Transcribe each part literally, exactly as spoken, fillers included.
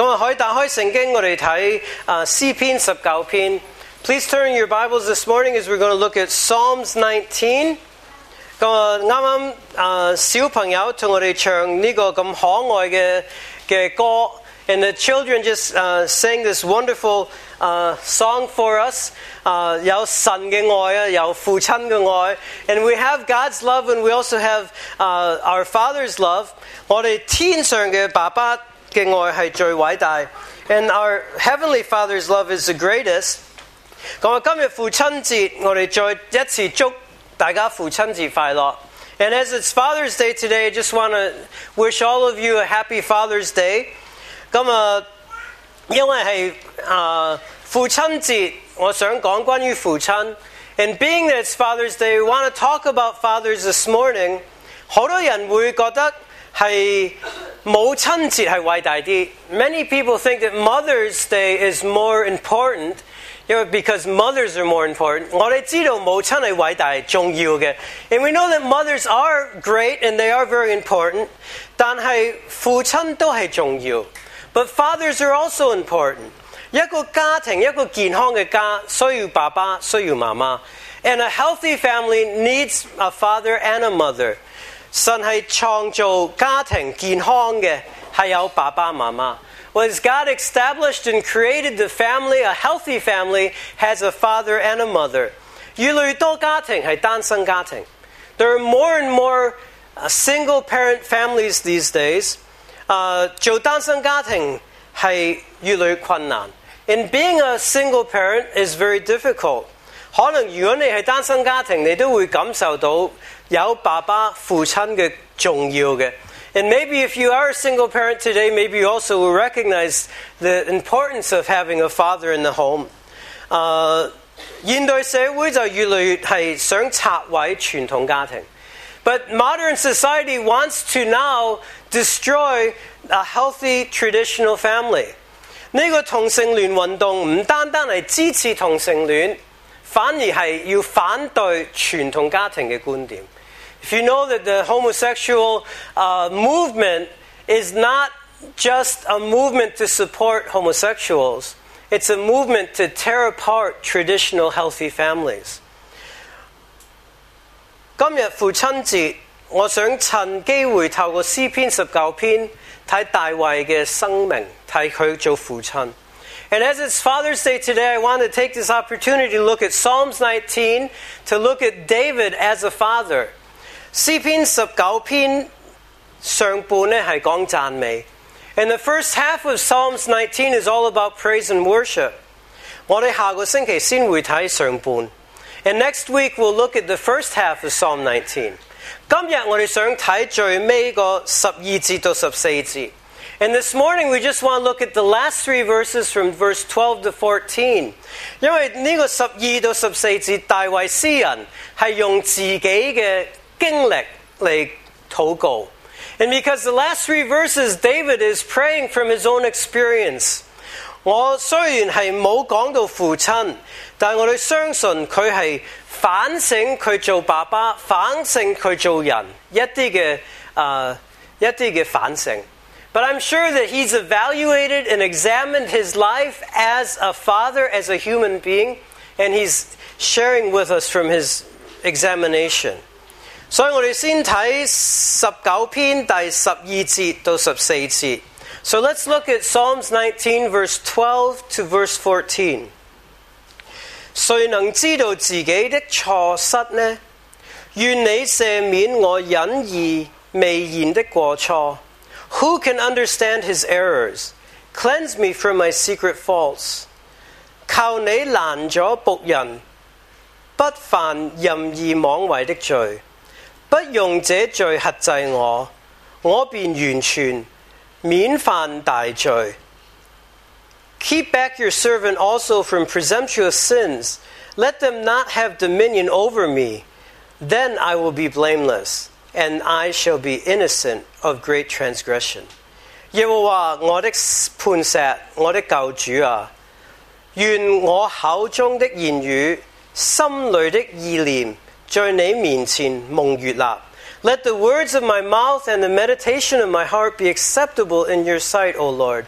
咁啊，可以打開聖經，我哋睇啊詩篇十九篇。Please turn your Bibles this morning as we're going to look at Psalms nineteen。咁啊，啱啱啊小朋友同我哋唱呢個咁可愛嘅嘅歌 ，and the children just uh, sang this wonderful uh, song for us。啊，有神嘅愛啊，有父親嘅愛 ，and we have God's love, and we also have uh, our Father's love。我哋天上嘅爸爸嘅愛係最偉大 ，and our heavenly Father's love is the greatest。咁啊，今日父親節，我哋再一次祝大家父親節快樂。And as it's Father's Day today, I just want to wish all of you a happy Father's Day。咁啊，因為係啊父親節，我想講關於父親。And being that it's Father's Day, we want to talk about fathers this morning。好多人會覺得係母親節係偉大啲。Many people think that Mother's Day is more important, you know, because mothers are more important. 我哋知道母親係偉大重要嘅 ，and we know that mothers are great and they are very important. 但係父親都係重要 ，but fathers are also important. 一個家庭，一個健康嘅家需要爸爸，需要媽媽 ，and a healthy family needs a father and a mother. 神係創造家庭健康嘅，係有爸爸媽媽。Was God established and created the family, a healthy family has a father and a mother. 越來越多家庭係單身家庭。There are more and more single parent families these days. uh, 做單身家庭係越來越困難。And being a single parent is very difficult. 可能如果你係單身家庭，你都會感受到有爸爸父親嘅重要嘅。And maybe if you are a single parent today, maybe you also will recognize the importance of having a father in the home. uh, 現代社會就越來越係想拆毀傳統家庭。But modern society wants to now destroy a healthy traditional family. 呢個同性戀運動唔單單係支持同性戀，反而係要反對傳統家庭嘅觀點。If you know that the homosexual uh, movement is not just a movement to support homosexuals, it's a movement to tear apart traditional healthy families. 今日父親節，我想趁機會透過詩篇十九篇睇大衛嘅生命，睇佢做父親。And as it's Father's Day today, I want to take this opportunity to look at Psalms nineteen, to look at David as a father. 詩篇十九篇上半咧係講讚美 ，and the first half of Psalms nineteen is all about praise and worship. 我哋下個星期先會睇上半 ，and next week we'll look at the first half of Psalm nineteen. 今日我哋想睇最尾個十二節到十四節。And this morning we just want to look at the last three verses from verse twelve to fourteen. 因為呢個十二到十四節，大衛詩人係用自己嘅經歷嚟禱告。And because the last three verses, David is praying from his own experience. 我雖然係冇講到父親，但係我哋相信佢係反省佢做爸爸，反省佢做人一啲嘅誒一啲嘅反省。But I'm sure that he's evaluated and examined his life as a father, as a human being, and he's sharing with us from his examination. 所以我哋先睇十九篇第十二節到十四節。So let's look at Psalms nineteen, verse twelve to verse fourteen. 誰能知道自己的錯失呢？願你赦免我隱意未現的過錯。Who can understand his errors? Cleanse me from my secret faults. 靠你攔咗僕人，不犯任意妄為的罪，不用這罪轄制我，我便完全免犯大罪。Keep back your servant also from presumptuous sins. Let them not have dominion over me. Then I will be blameless, and I shall be innocent of great transgression. 耶和華我的磐石，我的救主啊，願我口中的言語，心裏的意念，在你面前蒙悅納。Let the words of my mouth and the meditation of my heart be acceptable in your sight, O Lord,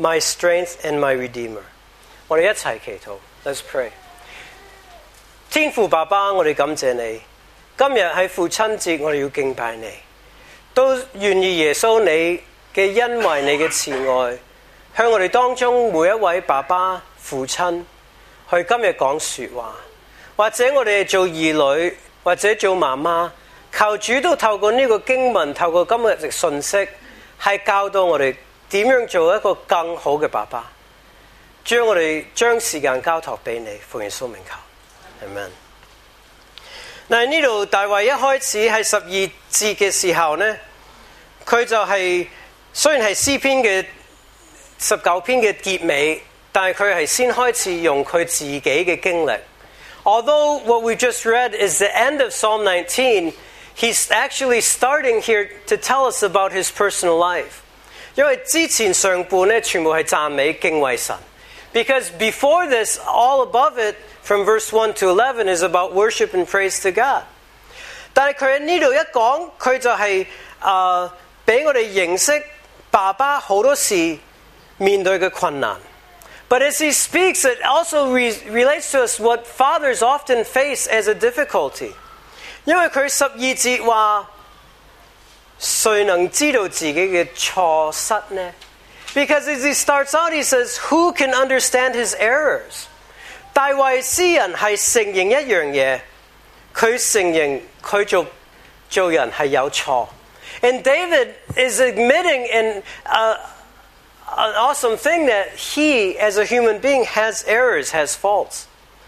my strength and my redeemer。 我哋一齊祈禱 ，Let's pray。 天父爸爸，我哋感謝你，今日喺父親節，我哋要敬拜你，都願意耶穌你嘅恩惠、你嘅慈愛，向我哋當中每一位爸爸、父親去今日講說話，或者我哋做兒女，或者做媽媽，求主都透過呢個經文，透過今日嘅信息，係教導我哋點樣做一個更好嘅爸爸。將我哋將時間交託俾你，奉耶穌名求。Amen。 嗱，呢度大衛一開始喺十二節嘅時候呢，佢就係、是、雖然係詩篇嘅十九篇嘅結尾，但係佢係先開始用佢自己嘅經歷。Although what we just read is the end of Psalm nineteen, he's actually starting here to tell us about his personal life。 因為之前上半呢全部係讚美敬畏神。Because before this, all above it, from verse one to eleven, is about worship and praise to God. 但係佢喺呢度一講，佢就係誒俾我哋認識爸爸好多時面對嘅困難。But as he speaks, it also re- relates to us what fathers often face as a difficulty. 因為佢十二節話，誰能知道自己嘅錯失呢？Because as he starts out, he says, who can understand his errors? 大衛詩人係承認一樣嘢，佢承認佢做做人係有錯。And David is admitting in uh, an awesome thing that he, as a human being, has errors, has faults.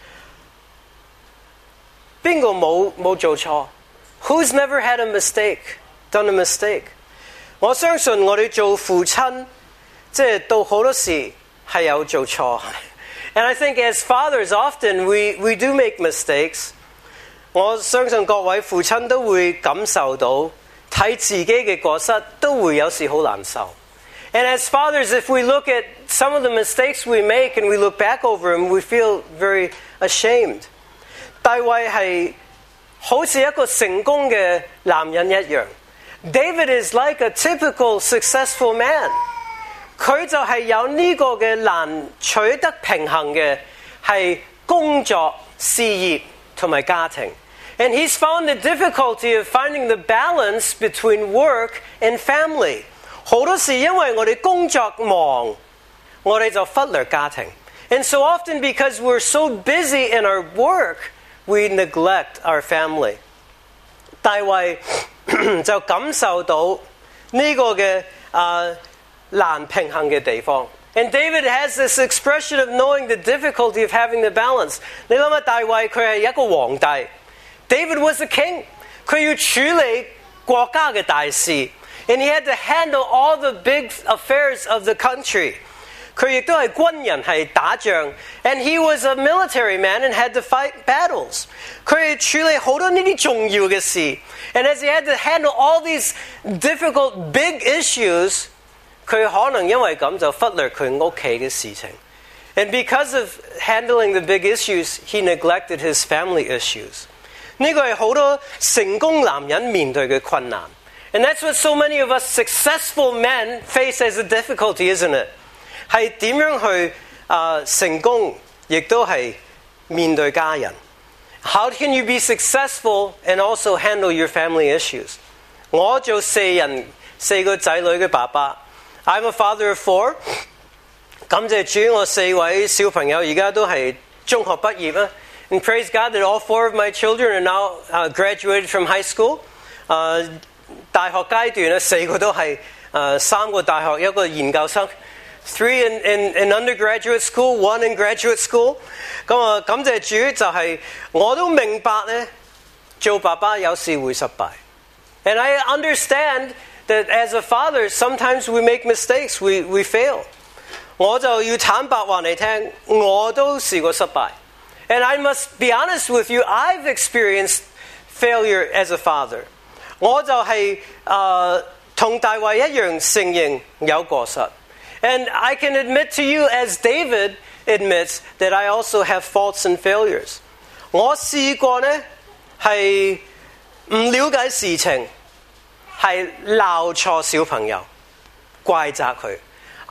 邊個冇冇做錯？ Who's never had a mistake, done a mistake? 我相信我哋做父親，即係到好多時係有做錯。And I think as fathers often we, we do make mistakes。 我相信各位父親都會感受到睇自己嘅過失都會有時好難受。And as fathers, if we look at some of the mistakes we make and we look back over them, we feel very ashamed。 大衛係好似一個成功嘅男人一樣。 David is like a typical successful man。佢就係有呢個嘅難取得平衡嘅，係工作、事業同埋家庭。And he's found the difficulty of finding the balance between work and family。 好多時因為我哋工作忙，我哋就忽略家庭。And so often because we're so busy in our work, we neglect our family。 大衛就感受到呢個嘅啊難平衡嘅地方。And David has this expression of knowing the difficulty of having the balance。 你諗下大衛佢係一個皇帝， David was a king， 佢要處理國家嘅大事， and he had to handle all the big affairs of the country。 佢亦都係軍人，係打仗， and he was a military man and had to fight battles。 佢處理好多呢啲重要嘅事， and as he had to handle all these difficult big issues，佢可能因為咁就忽略佢屋企嘅事情。 And because of handling the big issues, he neglected his family issues。 呢個係好多成功男人面對嘅困難。 And that's what so many of us successful men face as a difficulty, isn't it？ 係點樣去、呃、成功，亦都係面對家人。 How can you be successful and also handle your family issues？ 我做四人四個仔女嘅爸爸。I'm a father of four。 感謝主，我四位小朋友而家都係中學畢業啊。And praise God that all four of my children are now、uh, graduated from high school。uh, 大學階段咧，四個都係、uh, 三個大學，一個研究生。Three in, in, in undergraduate school, one in graduate school。 咁啊，感謝主就係、是、我都明白咧，做爸爸有時會失敗。And I understand that as a father, sometimes we make mistakes, we, we fail。 我就要坦白話你聽，我都試過失敗。And I must be honest with you, I've experienced failure as a father。 我就係、是、呃、同大衛一樣承認有過失。And I can admit to you, as David admits, that I also have faults and failures。 我試過呢係唔了解事情，係鬧錯小朋友，怪責佢。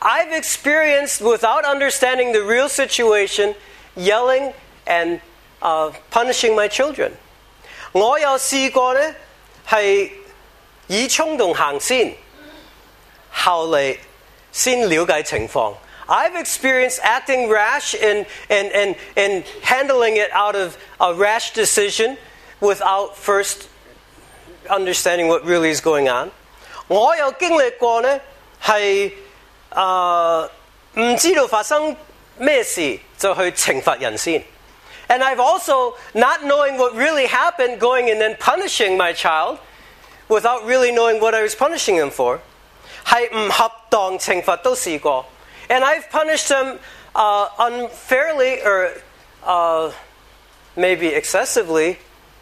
I've experienced, without understanding the real situation, yelling and uh, punishing my children. 我有試過呢，係以衝動行先，後嚟先了解情況。I've experienced acting rash and, and, and, and handling it out of a rash decision without first understanding what really is going on. 我有經歷過呢，係誒唔知道發生咩事就去懲罰人先。And I've also, not knowing what really happened, going and then punishing my child without really knowing what I was punishing him for. 係唔恰當懲罰都試過。And I've punished them uh, unfairly or uh, maybe excessively.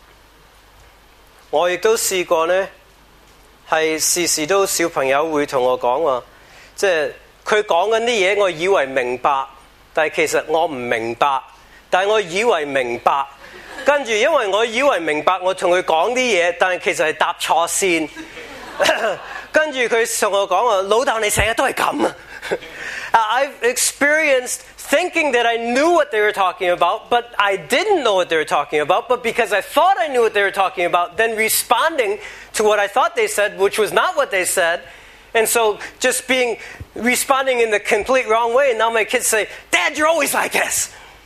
我亦都試過呢，係時時都小朋友會同我講話，即係佢講緊啲嘢，我以為明白，但係其實我唔明白，但係我以為明白，跟住因為我以為明白，我同佢講啲嘢，但係其實係搭錯線，跟住佢同我講話，老豆你成日都係咁啊！I've experienced thinking that I knew what they were talking about, but I didn't know what they were talking about, but because I thought I knew what they were talking about, then responding to what I thought they said, which was not what they said, and so just being, responding in the complete wrong way, and now my kids say, Dad, you're always like this.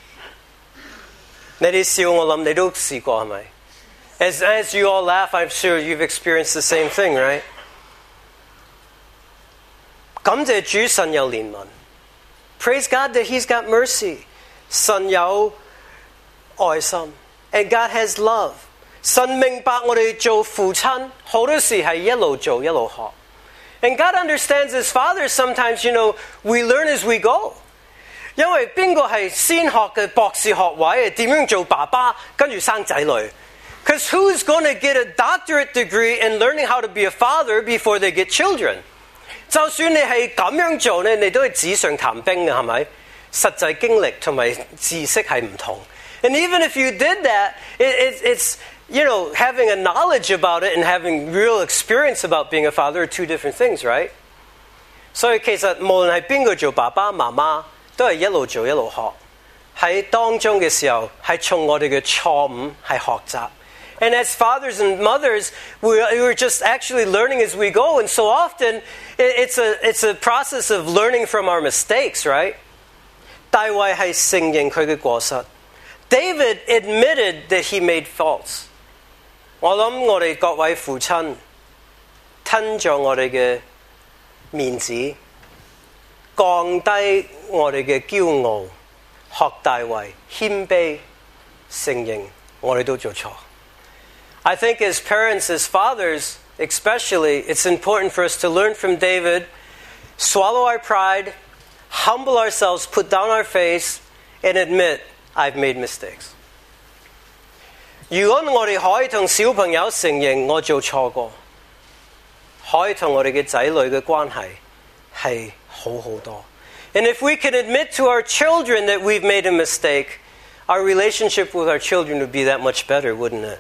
你哋笑我諗你都試過係咪? As, as you all laugh, I'm sure you've experienced the same thing, right? 感謝主神有憐憫。Praise God that He's got mercy. 神有愛心 and God has love. 神明白我哋做父親好多時係一路做一路學。And God understands as fathers sometimes, you know, we learn as we go. 因為邊個係先學嘅博士學位，點樣做爸爸，跟住生仔女。Because who's going to get a doctorate degree in learning how to be a father before they get children? 就算你係咁樣做呢，你都係紙上談兵嘅，係咪？實際經歷同埋知識係唔同。And even if you did that, it, it, it's, you know, having a knowledge about it and having real experience about being a father are two different things, right? 所以其實無論係邊個做爸爸媽媽，都係一路做一路學。喺當中嘅時候，係從我哋嘅錯誤係學習。And as fathers and mothers, we're just actually learning as we go. And so often, it's a, it's a process of learning from our mistakes, right? 大衛係承認佢嘅過失。David admitted that he made faults. 我諗我哋各位父親吞咗我哋嘅面子，降低我哋嘅驕傲，學大衛謙卑，承認我哋都做錯。I think as parents, as fathers especially, it's important for us to learn from David, swallow our pride, humble ourselves, put down our face, and admit, I've made mistakes. 如果我哋可以同小朋友承認我做錯過，可以同我哋嘅仔女嘅關係係好好多。And if we can admit to our children that we've made a mistake, our relationship with our children would be that much better, wouldn't it?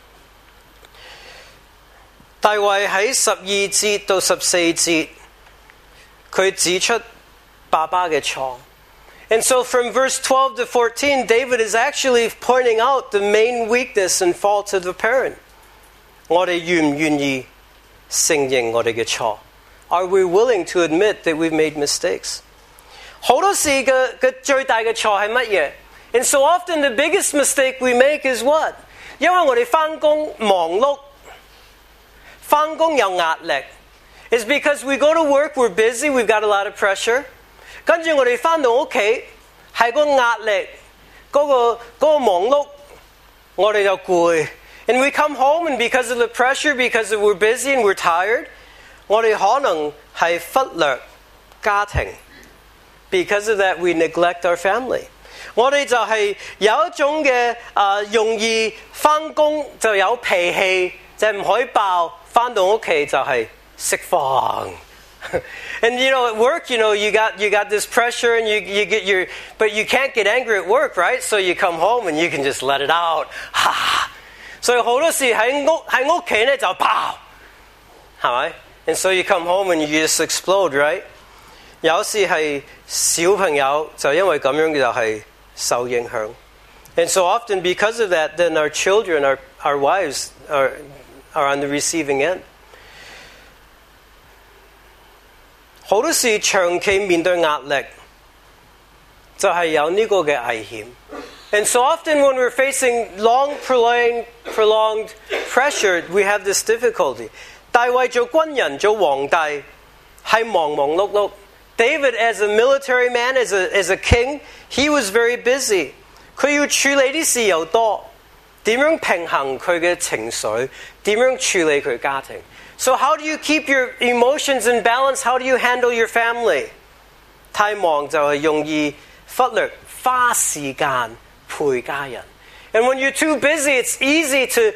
大衛喺十二節到十四節，佢指出爸爸嘅錯。And so from verse twelve to fourteen, David is actually pointing out the main weakness and faults of the parent. 我哋願唔願意承認我哋嘅錯？ Are we willing to admit that we've made mistakes? 好多時嘅嘅最大嘅錯係乜嘢？ And so often the biggest mistake we make is what? 因為我哋返工忙碌。返工有壓力 is because we go to work, we're busy, we've got a lot of pressure. 跟住我哋返到屋企係個壓力，嗰個嗰個忙碌，我哋就攰。And we come home and because of the pressure, because we're busy and we're tired, 我哋可能係忽略家庭。Because of that, we neglect our family. 我哋就係有一種嘅啊，容易返工就有脾氣，就唔可以爆。返到屋企就係釋放。And you know, at work, you know, you got you got this pressure and you you get your, but you can't get angry at work, right? So you come home and you can just let it out. 所以好多時喺屋喺屋企咧就爆，係咪？And so you come home and you just explode, right? 有時係小朋友就因為咁樣就係受影響。And so often because of that, then our children, our, our wives are, are on the receiving end. 好多時長期面對壓力，就係有呢個嘅危險。And so often when we're facing long, prolonged, prolonged pressure, we have this difficulty. 大衛做軍人、做皇帝係忙忙碌碌。David, as a military man, as a, as a king, he was very busy. 佢要處理啲事又多，點樣平衡佢嘅情緒？點樣處理佢家庭？ So how do you keep your emotions in balance? How do you handle your family? 太忙就係容易忽略花時間陪家人。And when you're too busy, it's easy to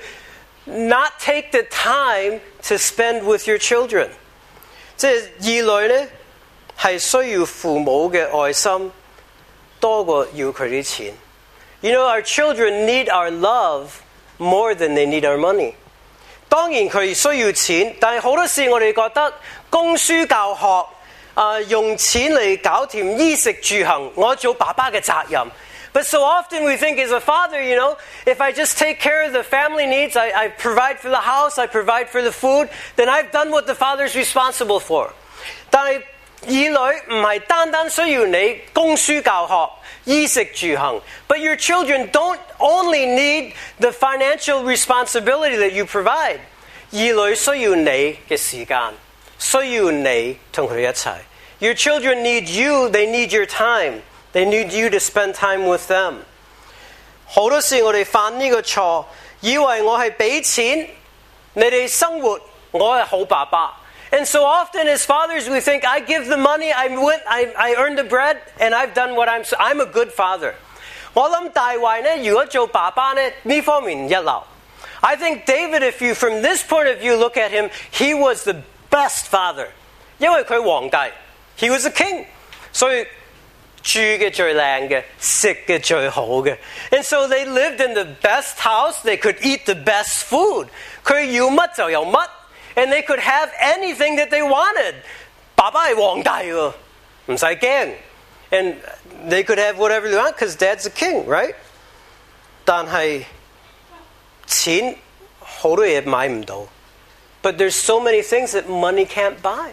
not take the time to spend with your children. 即係兒女呢，係需要父母嘅愛心多過要佢啲錢。You know, our children need our love more than they need our money. 當然佢需要錢，但係好多時我哋覺得供書教學、呃、用錢嚟搞掂衣食住行，我做爸爸嘅責任。But so often we think as a father, you know, if I just take care of the family needs, I, I provide for the house, I provide for the food, then I've done what the father's responsible for. 但係兒女唔係單單需要你供書教學、衣食住行， but your children don't only need the financial responsibility that you provide. 兒女需要你嘅時間，需要你同佢哋一齊。Your children need you, they need your time. They need you to spend time with them. 好多時我哋犯呢個錯，以為我係俾錢你哋生活，我係好爸爸。And so often as fathers we think, I give the money, I went, I, I earned the bread, and I've done what I'm, I'm a good father. 我諗大衛呢，如果做爸爸呢，呢方面一流。I think David, if you, from this point of view, look at him, he was the best father. 因為佢皇帝 he was a king. 所以住嘅最靚嘅，食嘅最好嘅。And so they lived in the best house, they could eat the best food. 佢要乜就有乜。And they could have anything that they wanted. 爸爸係皇帝喎，唔使驚。And they could have whatever they want because dad's a king, right? 但係錢好多嘢買唔到。But there's so many things that money can't buy.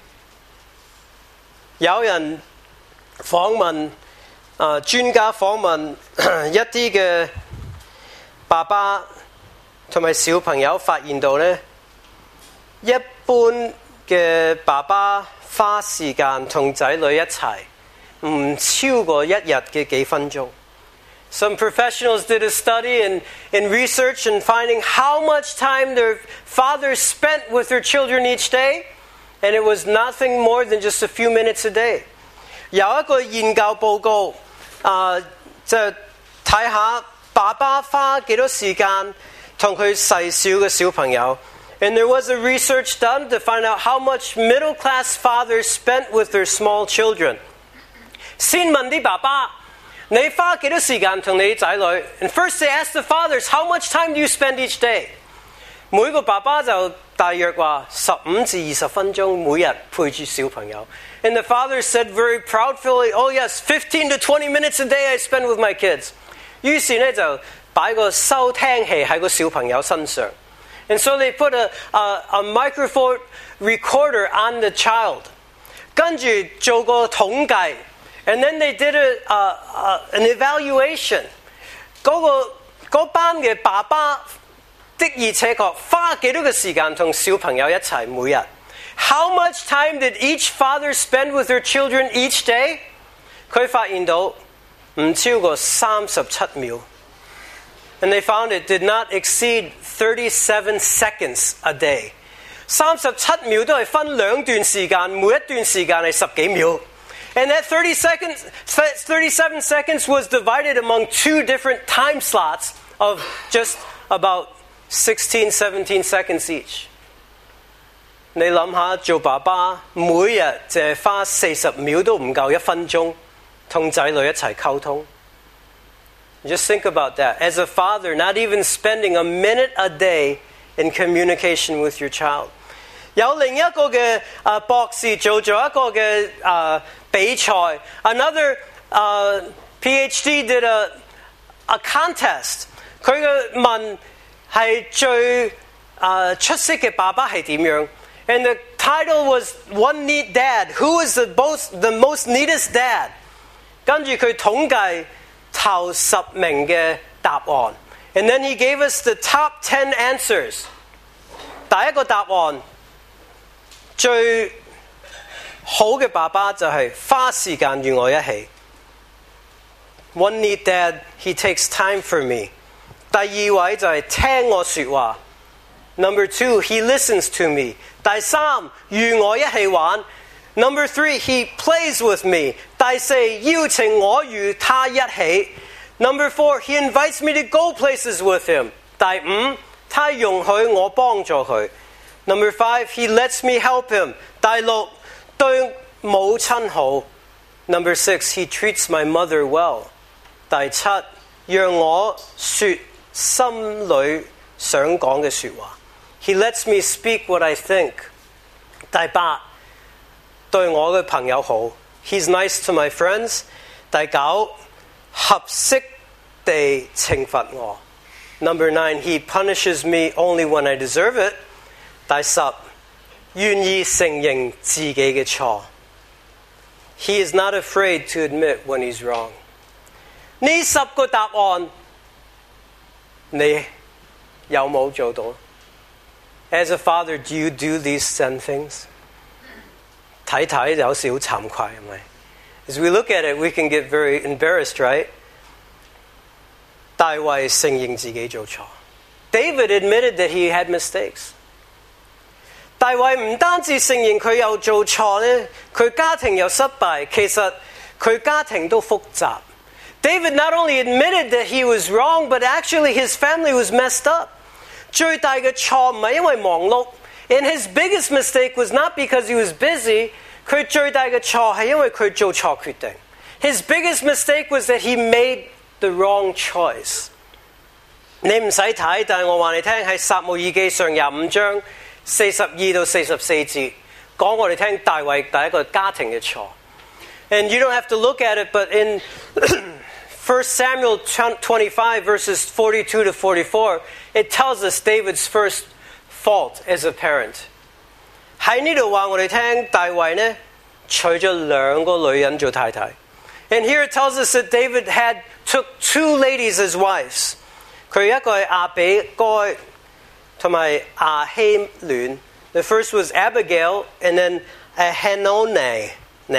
有人訪問啊，專家訪問一啲嘅爸爸同埋小朋友，發現到呢。一般嘅爸爸花時間同仔女一齊唔超過一日嘅幾分鐘。Some professionals did a study and, and research and finding how much time their fathers spent with their children each day, and it was nothing more than just a few minutes a day. 有一個研究報告，啊，就睇下爸爸花幾多時間同佢細小嘅小朋友。And there was a research done to find out how much middle-class fathers spent with their small children. 先問啲爸爸，你花幾多時間同你仔女 ？And first they asked the fathers, how much time do you spend each day? 每個爸爸就大約話十五至二十分鐘每日陪住小朋友。And the father said very proudly, oh yes, fifteen to twenty minutes a day I spend with my kids. 於是呢就擺個收聽器喺個小朋友身上。And so they put a, a, a microphone recorder on the child. 跟住做個統計 and then they did a, a, a, an evaluation. 嗰個嗰班嘅爸爸的而且確花幾多個時間同小朋友一齊每日 How much time did each father spend with their children each day? 佢發現到唔超過三十七秒。And they found it did not exceed thirty-seven seconds a day. 三十七秒都係分兩段時間，每一段時間係十幾秒。And that thirty seconds, thirty-seven seconds was divided among two different time slots of just about sixteen, seventeen seconds each. 你諗下，做爸爸每日淨係花四十秒都唔夠一分鐘，同仔女一齊溝通。Just think about that. As a father, not even spending a minute a day in communication with your child. 有另一個嘅啊博士做咗一個嘅啊比賽 ，another 啊 PhD did a a contest。佢嘅問係最啊出色嘅爸爸係點樣 ？And the title was One Neat Dad. Who is the most the most neatest dad？ 跟住佢統計頭十名嘅答案 ，and then he gave us the top ten answers。第一個答案最好嘅爸爸就係花時間與我一起。One neat dad, he takes time for me。第二位就係聽我說話。Number two, he listens to me。第三，與我一起玩。Number three, he plays with me。第四，邀請我與他一起。Number four, he invites me to go places with him。第五，他容許我幫助佢。Number five, he lets me help him。第六，對母親好。Number six, he treats my mother well。第七，讓我說心裏想講嘅說話。He lets me speak what I think。第八，對我嘅朋友好。He's nice to my friends。第九，合適地懲罰我。Number nine, he punishes me only when I deserve it。第十，願意承認自己嘅錯。He is not afraid to admit when he's wrong。呢十個答案，你有冇做到？ As a father, do you do these ten things？ 睇睇有時好慚愧，係咪 ？As we look at it, we can get very embarrassed, right？ 大衛承認自己做錯。David admitted that he had mistakes。大衛唔單止承認佢有做錯咧，佢家庭又失敗，其實佢家庭都複雜。David not only admitted that he was wrong, but actually his family was messed up。最大嘅錯唔係因為忙碌 ，and his biggest mistake was not because he was busy。佢最大嘅錯係因為佢做錯決定。His biggest mistake was that he made the wrong choice。你唔使睇，但係我話你聽喺撒母耳記上廿五章四十二到四十四節講我哋聽大衛第一個家庭嘅錯。And you don't have to look at it, but in First Samuel twenty-five verses forty-two to forty-four, it tells us David's first fault as a parent。喺呢度話我哋聽大衛呢娶咗兩個女人做太太。And here it tells us that David had took two ladies as wives。佢一個係亞比該同埋亞希暖。The first was Abigail and then Ahinoam。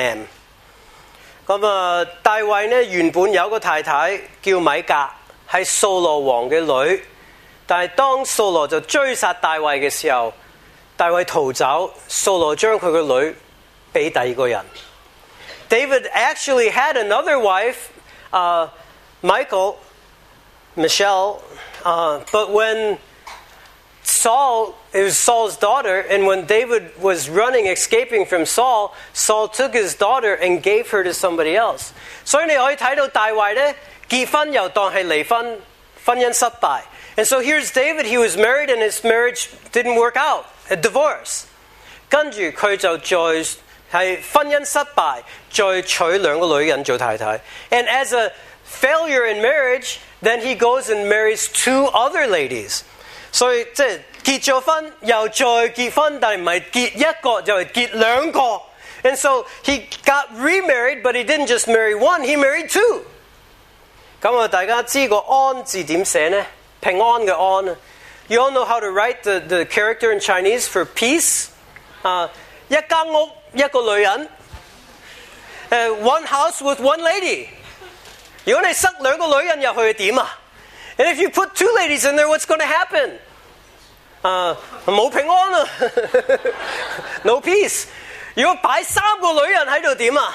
咁啊，大衛呢原本有個太太叫米格，係掃羅王嘅女。但係當掃羅就追殺大衛嘅時候，大衛逃走，掃羅將佢個女俾第二個人。David actually had another wife, uh, Michal, Michelle, uh, but when Saul, it was Saul's daughter, and when David was running, escaping from Saul, Saul took his daughter and gave her to somebody else. 所以你可以睇到大衛呢結婚又當係離婚，婚姻失敗。And so here's David, he was married and his marriage didn't work out, a divorce. 跟住佢就再係婚姻失敗，再娶兩個女人做太太。And as a failure in marriage, then he goes and marries two other ladies. 所以即係結咗婚又再結婚，但係唔係結一個就係結兩個。And so he got remarried, but he didn't just marry one, he married two. 咁啊，大家知個安字點寫呢？平安嘅安。You all know how to write the, the character in Chinese for peace? 啊，一間屋一個女人。Uh, one house with one lady. 如果你塞兩個女人入去點啊？ And if you put two ladies in there, what's going to happen? 啊，冇平安啊，no peace。如果擺三個女人喺度點啊？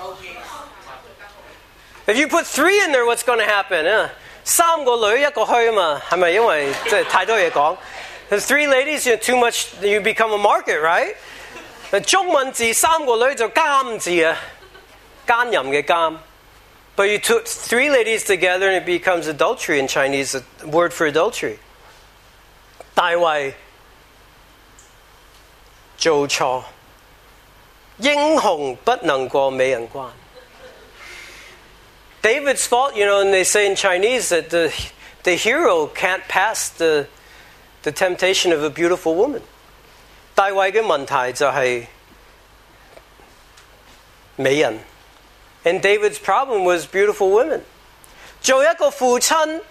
If you put three in there, what's going to happen? 啊，三個女一個墟啊嘛，係咪因為即係太多嘢講 ？Three ladies, you too much, you become a market, right? 中文字三個女就奸字啊，奸淫嘅奸。But you took three ladies together and it becomes adultery in Chinese, a word for adultery. 大衛做錯，英雄不能過美人關。David's fault, you know, and they say in Chinese that the, the hero can't pass the, the temptation of a beautiful woman. 大衛嘅問題就係美人。And David's problem was beautiful women. 做一個父親，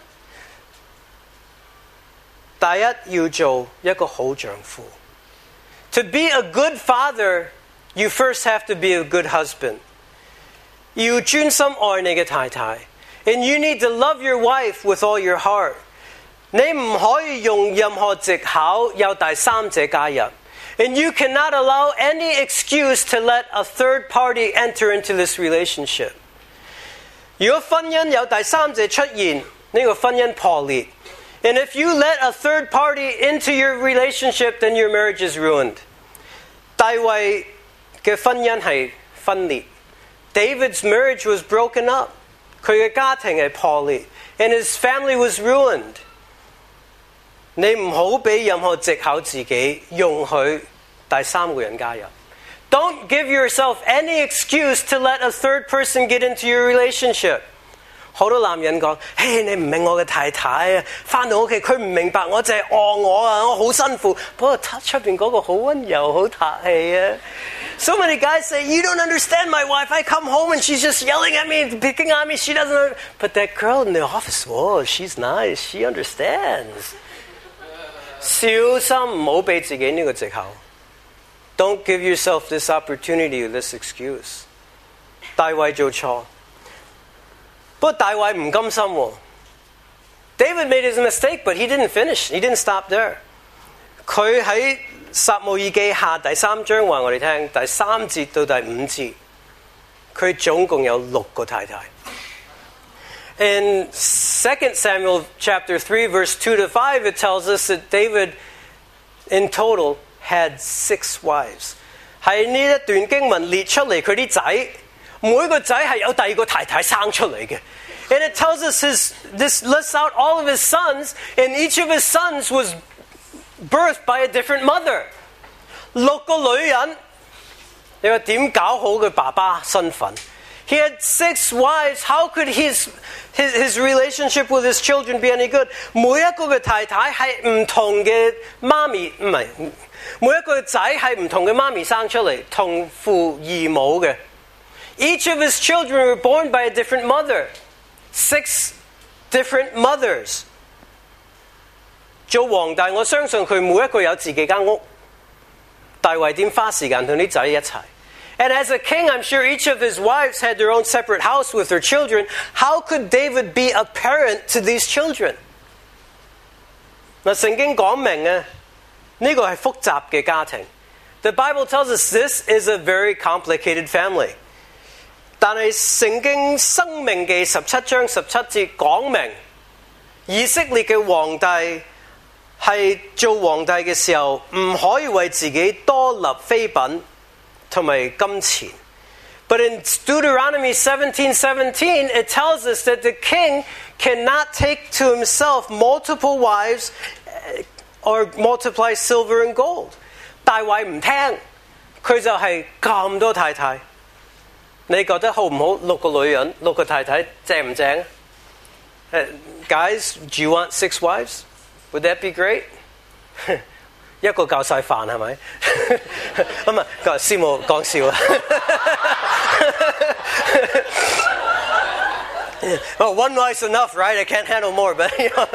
第一要做一個好丈夫。To be a good father, you first have to be a good husband. 要專心愛你嘅太太。And you need to love your wife with all your heart. 你唔可以用任何藉口有第三者加入。And you cannot allow any excuse to let a third party enter into this relationship. 如果婚姻有第三者出現，呢個婚姻破裂。And if you let a third party into your relationship, then your marriage is ruined. 大衛嘅婚姻係分裂。David's marriage was broken up. 佢嘅家庭係破裂。And his family was ruined. 你唔好俾任何藉口自己容許第三個人加入。Don't give yourself any excuse to let a third person get into your relationship. 好多男人講：嘿，你唔明我嘅太太啊，返到屋企佢唔明白我，就係餓我啊，我好辛苦。不過出邊嗰個好溫柔，好客氣啊。So many guys say, you don't understand my wife. I come home and she's just yelling at me, picking on me. She doesn't. But that girl in the office, whoa, she's nice. She understands. 小心唔好俾自己呢個藉口。Don't give yourself this opportunity or this excuse. 大衛做錯，不過大衛唔甘心喎。David made his mistake, but he didn't finish. He didn't stop there. 佢喺撒母耳記下第三章話我哋聽，第三節到第五節，佢總共有六個太太。In Second Samuel chapter three, verse two to five, it tells us that David, in total, had six wives. 喺呢一段經文列出嚟佢啲仔，每個仔係有第二個太太生出嚟嘅。And it tells us his, this lists out all of his sons, and each of his sons was birthed by a different mother. 六個女人，你話點搞好佢爸爸身份？ He had six wives. How could his, his, his relationship with his children be any good? 每一個嘅太太係唔同嘅媽咪，唔係每一個仔係唔同嘅媽咪生出嚟，同父異母嘅。Each of his children were born by a different mother. Six different mothers. 做皇帝，我相信佢每一個有自己間屋。大衛點花時間同啲仔一齊？ And as a king, I'm sure each of his wives had their own separate house with their children. How could David be a parent to these children? 嗱，聖經講明啊，呢個係複雜嘅家庭。The Bible tells us this is a very complicated family. 但係聖經申命記十七章十七節講明，以色列嘅皇帝係做皇帝嘅時候，唔可以為自己多立妃嬪同埋金錢。But in Deuteronomy seventeen seventeen, it tells us that the king cannot take to himself multiple wives or multiply silver and gold. 大衛唔聽，佢就係咁多太太。你覺得好唔好？六個女人，六個太太，正唔正？Uh, guys, do you want six wives? Would that be great? 一個夠晒飯係咪？咁啊，師母講笑啊。Oh, one wife's enough, right? I can't handle more, but you know.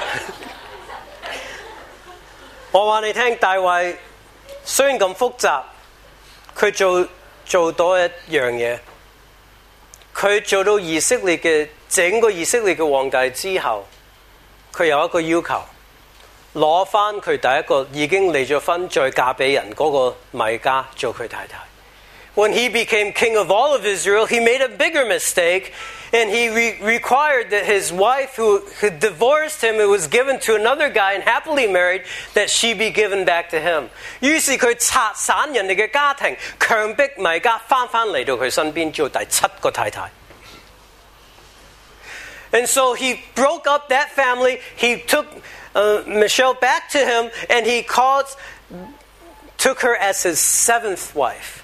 我話你聽，大衛雖然咁複雜，佢做做到一樣嘢，佢做到以色列嘅整個以色列嘅皇帝之後，佢有一個要求。攞翻佢第一個已經離咗婚再嫁俾人嗰個米迦做佢太太。When he became king of all of Israel, he made a bigger mistake, and he re- required that his wife who, who divorced him, it was given to another guy and happily married, that she be given back to him. 於是佢拆散人哋嘅家庭，強迫米迦翻返嚟到佢身邊做第七個太太。And so he broke up that family. He took Uh, Michelle back to him, and he called took her as his seventh wife.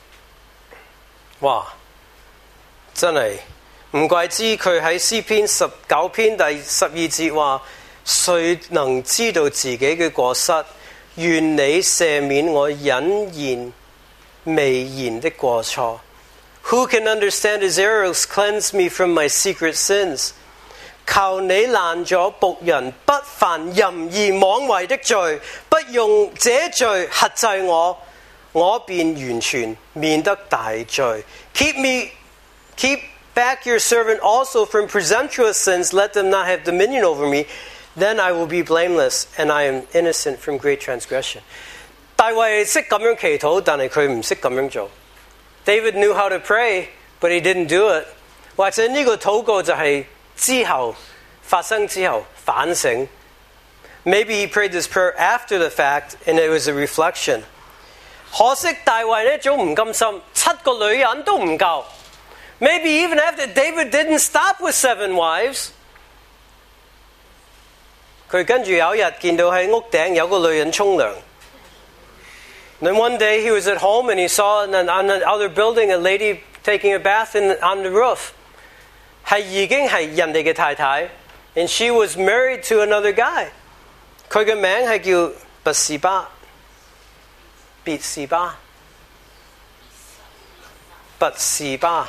哇！真係唔怪之佢喺詩篇十九篇第十二節話：誰能知道自己嘅過失？願你赦免我隱言未言的過錯。Who can understand his errors? Cleanse me from my secret sins. 求你攔咗僕人不犯淫意妄為的罪，不用這罪轄制我，我便完全免得大罪。Keep me, keep back your servant also from presumptuous sins. Let them not have dominion over me. Then I will be blameless, and I am innocent from great transgression. 大衛識咁樣祈禱，但係佢唔識咁樣做。David knew how to pray, but he didn't do it. 或者呢個禱告就係之後發生之後反省。Maybe he prayed this prayer after the fact, and it was a reflection. 可惜大衛呢早唔甘心，七個女人都唔夠。Maybe even after David didn't stop with seven wives. 佢跟住有一日見到喺屋頂有個女人沖涼。Then one day he was at home and he saw on another building a lady taking a bath in, on the roof. 係已經係人哋嘅太太 and she was married to another guy. 佢嘅名係叫拔士巴，別士巴，拔士巴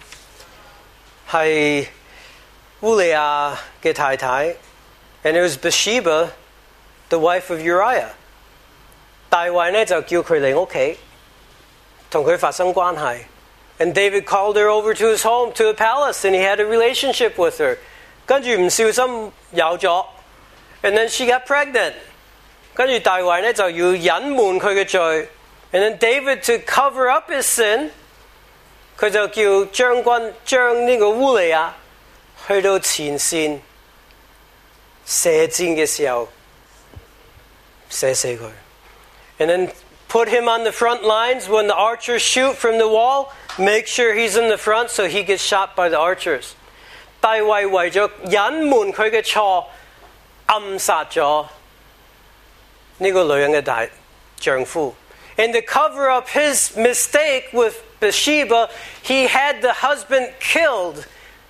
係烏利亞嘅太太。And it was Bathsheba, the wife of Uriah. 大衛呢就叫佢嚟屋企，同佢發生關係。And David called her over to his home, to the palace, and he had a relationship with her. 跟住唔小心有咗 ，and then she got pregnant. 跟住大衛呢就要隱瞞佢嘅罪。And then David to cover up his sin, 佢就叫將軍將呢個烏利亞去到前線。射箭嘅時候射死佢 and then put him on the front lines when the archers shoot from the wall, make sure he's in the front so he gets shot by the archers. 大衛為咗隱瞞佢嘅錯，暗殺咗呢個女人嘅大丈夫。And to cover up his mistake with Bathsheba, he had the husband killed.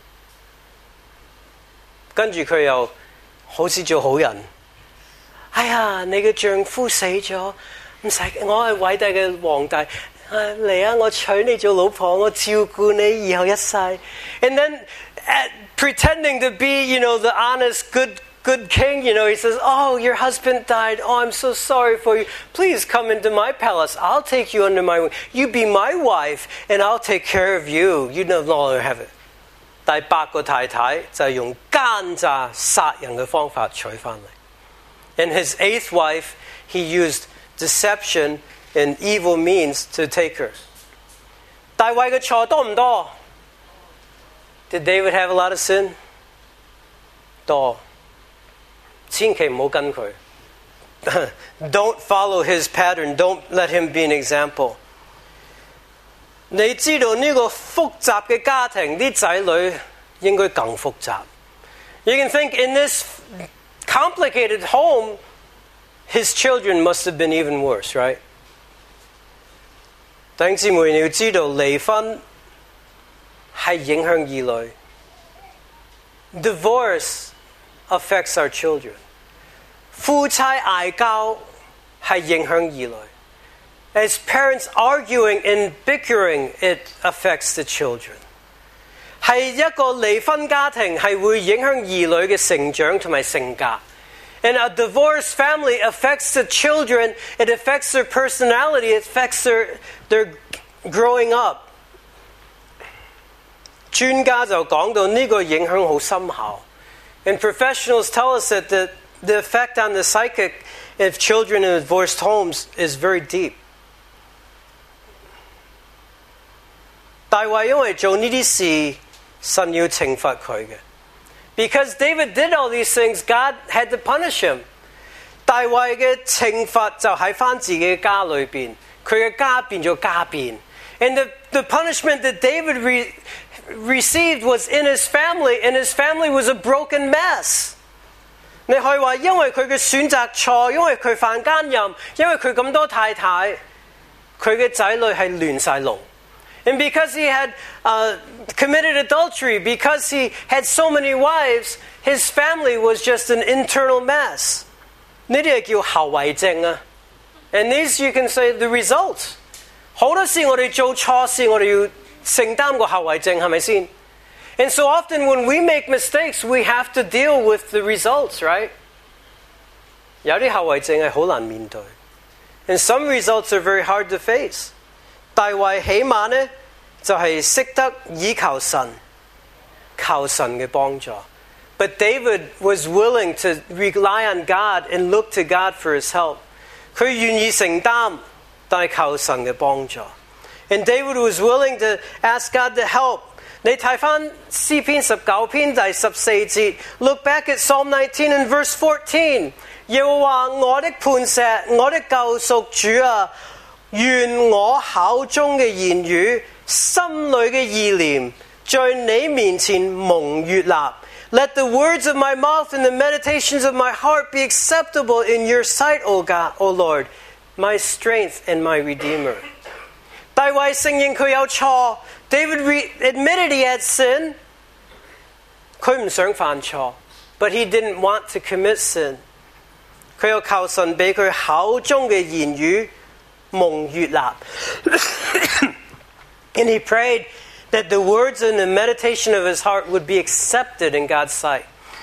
跟住佢又好似做好人，哎呀，你嘅丈夫死咗，唔使，我係偉大嘅皇帝，嚟啊，我娶你做老婆，我照顧你以後一世。And then at, pretending to be, you know, the honest, good, good king, you know, he says, "Oh, your husband died. Oh, I'm so sorry for you. Please come into my palace. I'll take you under my wing. You be my wife, and I'll take care of you. You no longer have it." 第八個太太就係用奸詐殺人嘅方法娶翻嚟。And his eighth wife, he used deception and evil means to take her. 大衛嘅錯多唔多？ Did David have a lot of sin? 多。千祈唔好跟佢。Don't follow his pattern. Don't let him be an example. 你知道呢個複雜嘅家庭，啲仔女應該更複雜。You can think in this complicated home, his children must have been even worse, right? 弟兄姊妹，你要知道離婚係影響兒女。Divorce affects our children. 夫妻嗌交係影響兒女。As parents arguing and bickering, it affects the children. 係一個離婚家庭係會影響兒女嘅成長同埋性格。And a divorced family affects the children. It affects their personality. It affects their, their growing up. 專家就講到呢個影響好深厚。And professionals tell us that the, the effect on the psychic of children in divorced homes is very deep. 大衛因為做呢啲事，神要懲罰佢嘅。Because David did all these things, God had to punish him. 大衛嘅懲罰就喺返自己嘅家裏邊，佢嘅家變咗家變。And the, the punishment that David re, received was in his family, and his family was a broken mess. 你可以話因為佢嘅選擇錯，因為佢犯奸淫，因為佢咁多太太，佢嘅仔女係亂晒龍。And because he had uh, committed adultery, because he had so many wives, his family was just an internal mess. 呢啲係叫後遺症啊。And these you can say the results. 好多時我哋做錯事，我哋要承擔個後遺症，係咪先？ And so often when we make mistakes, we have to deal with the results, right? 有啲後遺症係好難面對。And some results are very hard to face. 大衛起碼呢就係識得倚靠神，靠神嘅幫助。But David was willing to rely on God and look to God for his help. 佢願意承擔，但係靠神嘅幫助。And David was willing to ask God to help. 你睇返詩篇十九篇第十四節 ，Look back at Psalm nineteen and verse fourteen. 耶和華我的磐石，我的救贖主啊，願我口中嘅言語，心裏嘅意念，在你面前蒙悅納。Let the words of my mouth and the meditations of my heart be acceptable in your sight, O God, O Lord, my strength and my Redeemer. 大衛承認佢有錯 ，David re- admitted he had sin. 佢唔想犯錯 ，but he didn't want to commit sin. 佢有求神俾佢口中嘅言語蒙悅納。And he prayed that the words and the meditation of his heart would be accepted in God's sight.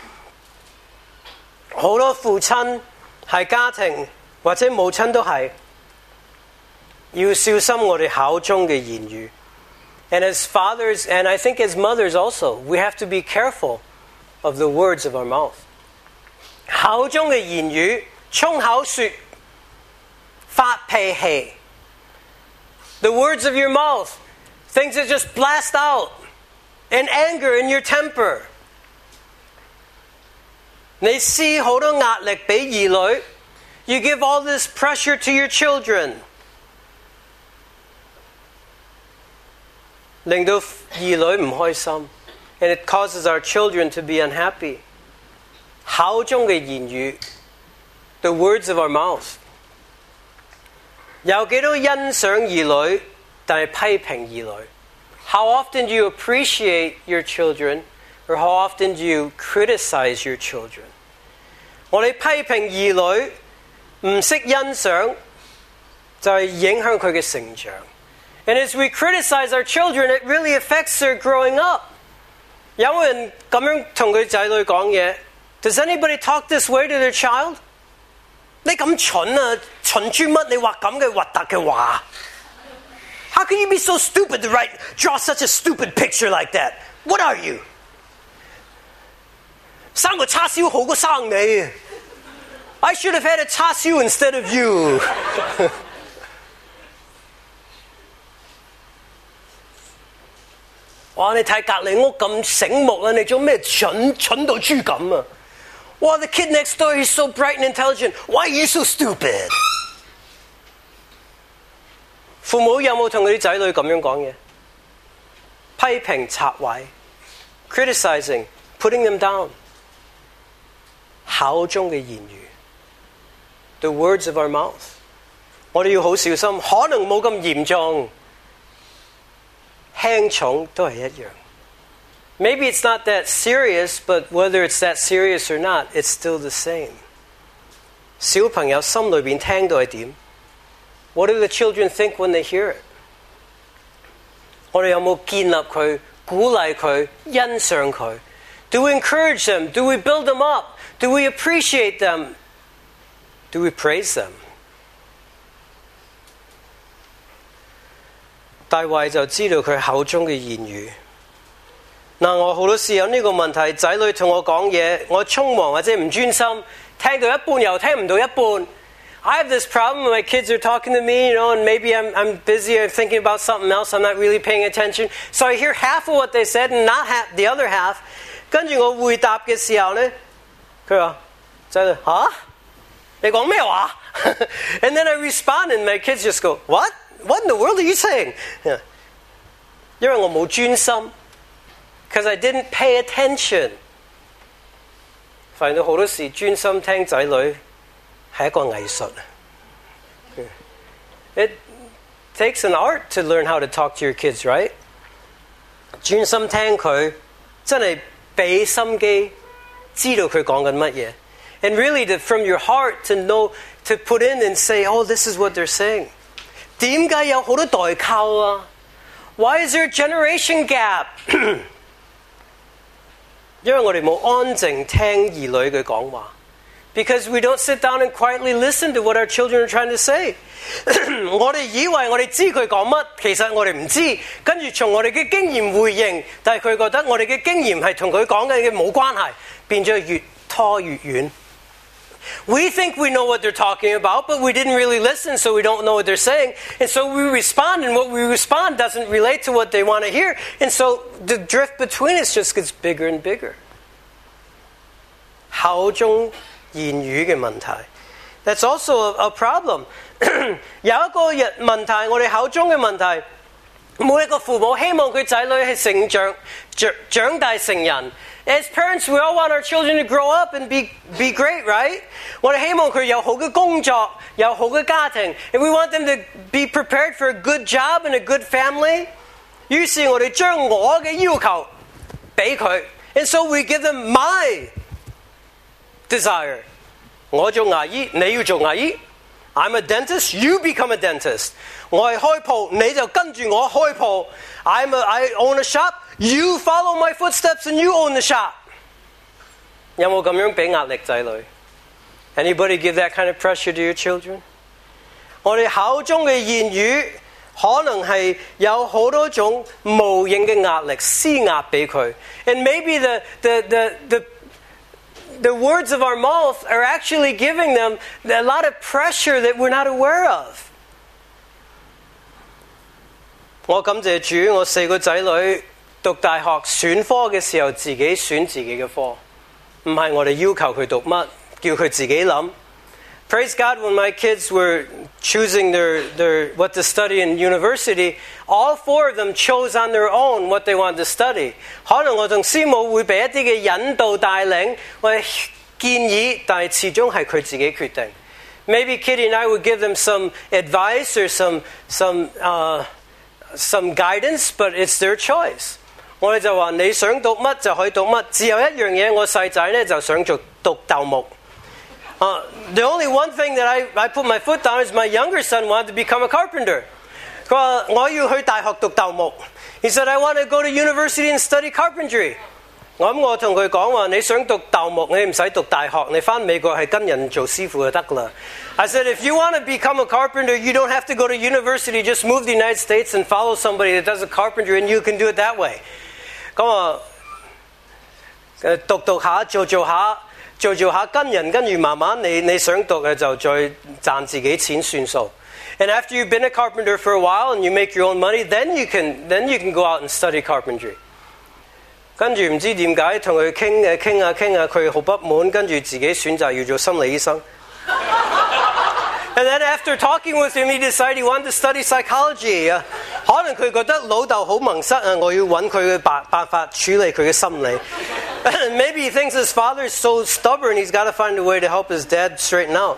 好多父親係家庭或者母親都係要小心我哋口中嘅言語。And as fathers, and I think as mothers also, we have to be careful of the words of our mouth. 口中嘅言語，衝口說，發脾氣。The words of your mouth, things that just blast out, and anger in your temper. 你施好多壓力俾兒女 You give all this pressure to your children. 令到兒女唔開心 And it causes our children to be unhappy. 口中嘅言語 The words of our mouth. 有幾多欣賞兒女，但係批評兒女 How often do you appreciate your children, or how often do you criticize your children? 我哋批評兒女唔識欣賞，就係影響佢嘅成長。And as we criticize our children, it really affects their growing up. 有人咁樣同佢仔女講嘢 Does anybody talk this way to their child? 你咁蠢啊，蠢豬乜？你話咁嘅核突嘅話 How can you be so stupid to write, draw such a stupid picture like that? What are you? 生個叉燒好過生你 I should have had a 叉燒 instead of you. 哇！你睇隔離屋咁醒目啊，你做咩蠢蠢到豬咁啊？哇！ The kid next door, he's so bright and intelligent. Why are you so stupid? 父母有冇同佢啲仔女咁樣講嘢？批評拆毀 criticizing, putting them down. 口中嘅言語 The words of our mouth. 我哋要好小心，可能冇咁嚴重，輕重都係一樣。Maybe it's not that serious, but whether it's that serious or not, it's still the same. 小朋友心裏邊聽到係點？What do the children think when they hear it? 我哋有冇建立佢、鼓勵佢、欣賞佢 Do we encourage them? Do we build them up? Do we appreciate them? Do we praise them? 大衛就知道佢口中嘅言語。嗱，我好多時有呢個問題，仔女同我講嘢，我匆忙或者唔專心，聽到一半又聽唔到一半。I have this problem when my kids are talking to me, you know, and maybe I'm, I'm busy or thinking about something else. I'm not really paying attention. So I hear half of what they said and not half, the other half. 跟住我回答嘅時候呢，佢話：仔女嚇，你講咩話？ And then I respond and my kids just go, What? What in the world are you saying? 因為我冇專心 because I didn't pay attention. 發現到好多時專心聽仔女係一個藝術。It takes an art to learn how to talk to your kids, right? 專心聽佢，真係俾心機，知道佢講緊乜嘢。And really, to, from your heart, to know, to put in and say, oh, this is what they're saying. 點解有好多代溝啊？ Why is there a generation gap? 因為我哋冇安靜聽兒女嘅講話。Because we don't sit down and quietly listen to what our children are trying to say. 我哋以為我哋知佢講乜，其實我哋唔知。跟住從我哋嘅經驗回應，但係佢覺得我哋嘅經驗係同佢講嘅嘢冇關係，變咗越拖越遠。We think we know what they're talking about, but we didn't really listen, so we don't know what they're saying. And so we respond, and what we respond doesn't relate to what they want to hear. And so the drift between us just gets bigger and bigger. 口中言語嘅問題 That's also a, a problem. 有一個問題，我哋口中嘅問題，每一個父母希望佢仔女係成長、長長大成人。As parents, we all want our children to grow up and be, be great, right? 我哋希望佢有好嘅工作，有好嘅家庭。And we want them to be prepared for a good job and a good family. 於是我哋將我嘅要求俾佢。And so we give them my desire. 我做牙醫，你要做牙醫。I'm a dentist, you become a dentist. 我係開鋪，你就跟住我開鋪。I'm a, I own a shop, you follow my footsteps and you own the shop. 有冇咁樣俾壓力仔女？ Anybody give that kind of pressure to your children? 我哋口中嘅言語可能係有好多種無形嘅壓力施壓俾佢。And maybe the, the, the, the The words of our mouth are actually giving them a lot of pressure that we're not aware of. 我感謝主，我四個仔女讀大學選科嘅時候，自己選自己嘅科，唔係我哋要求佢讀乜，叫佢自己諗。Praise God, when my kids were choosing their, their, what to study in university, all four of them chose on their own what they wanted to study. 可能我同師母會俾一啲嘅引導帶領或者建議，但係始終係佢自己決定。Maybe Kitty and I would give them some advice or some, some, uh, some guidance, but it's their choice. 我哋就話你想讀乜就可以讀乜，只有一樣嘢，我細仔呢就想做讀鬥木。Uh, the only one thing that I, I put my foot down is my younger son wanted to become a carpenter. 佢話我要去大學讀鬥木。He said, I want to go to university and study carpentry. 我諗我同佢講話，你想讀鬥木，你唔使讀大學，你返美國係跟人做師傅就得啦。I said, if you want to become a carpenter, you don't have to go to university. Just move to the United States and follow somebody that does a carpentry, and you can do it that way. 咁啊，讀讀下，做做下。做做下跟人，跟住慢慢你你想讀嘅就再賺自己錢算數。And after you've been a carpenter for a while and you make your own money, then you can then you can go out and study carpentry. 跟住唔知點解同佢傾嘅傾下傾下，佢好不滿，跟住自己選擇要做心理醫生。And then after talking with him, he decided he wanted to study psychology. 可能佢覺得老豆好矇塞啊，我要揾佢嘅辦辦法處理佢嘅心理。Maybe he thinks his father is so stubborn, he's got to find a way to help his dad straighten out.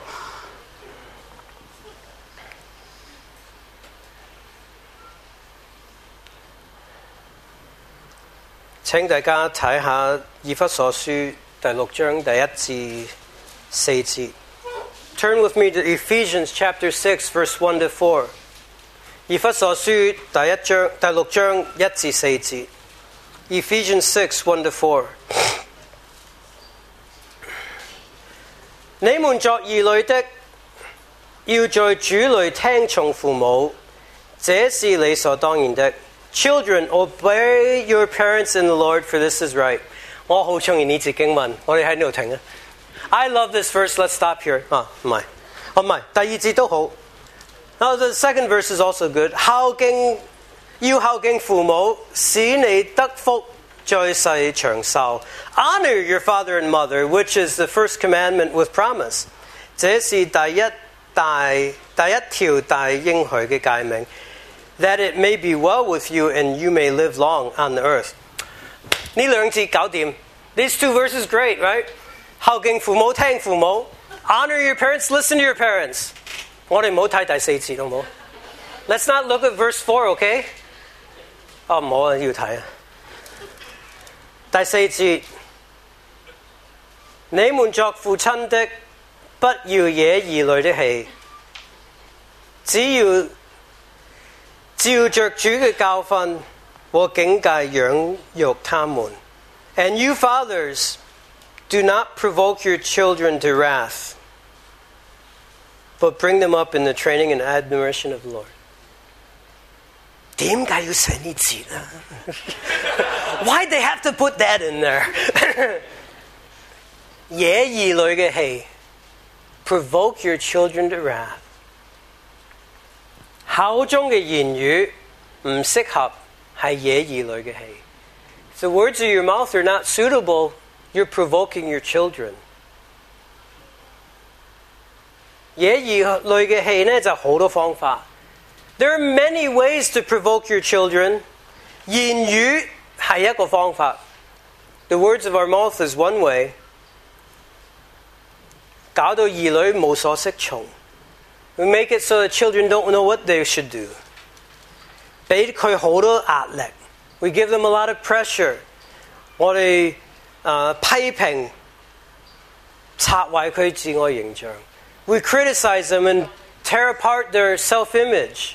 請大家睇下以弗所書第六章第一至四節。Turn with me to Ephesians chapter six, verse one to four. 以弗所書第一章第六章一至四節。Ephesians six, one to four. 你們作兒女的，要在主裏聽從父母，這是理所當然的。Children, obey your parents in the Lord, for this is right. 我好鍾意呢節經文，我哋喺呢度停啊。I love this verse. Let's stop here. 啊，唔係，哦唔係，第二節都好。Now the second verse is also good. 孝敬要孝敬父母，使你得福，在世長壽。Honor your father and mother, which is the first commandment with promise. 這是第一大第一條大應許嘅誡命。That it may be well with you and you may live long on the earth. 呢兩節搞掂。These two verses great, right? 孝敬父母，聽父母。Honor your parents, listen to your parents. 我哋唔好睇第四節，好唔好 ？Let's not look at verse four, okay? 哦，唔好啊，要睇啊。第四節，你們作父親的，不要惹兒女的氣，只要照着主嘅教訓和境界養育他們。And you fathers, do not provoke your children to wrath, but bring them up in the training and admonition of the Lord. 點解要寫呢節啊？Why they have to put that in there? 惹兒女嘅氣 provoke your children to wrath. 口中嘅言語唔適合係惹兒女嘅氣。The words of your mouth are not suitable. You're provoking your children. 惹兒女嘅氣呢就好多方法。There are many ways to provoke your children. 言語係一個方法。The words of our mouth is one way. 搞到兒女無所適從。We make it so that children don't know what they should do. 俾佢好多壓力。We give them a lot of pressure. 我哋、呃、批評拆壞佢自我形象。We criticize them and tear apart their self-image.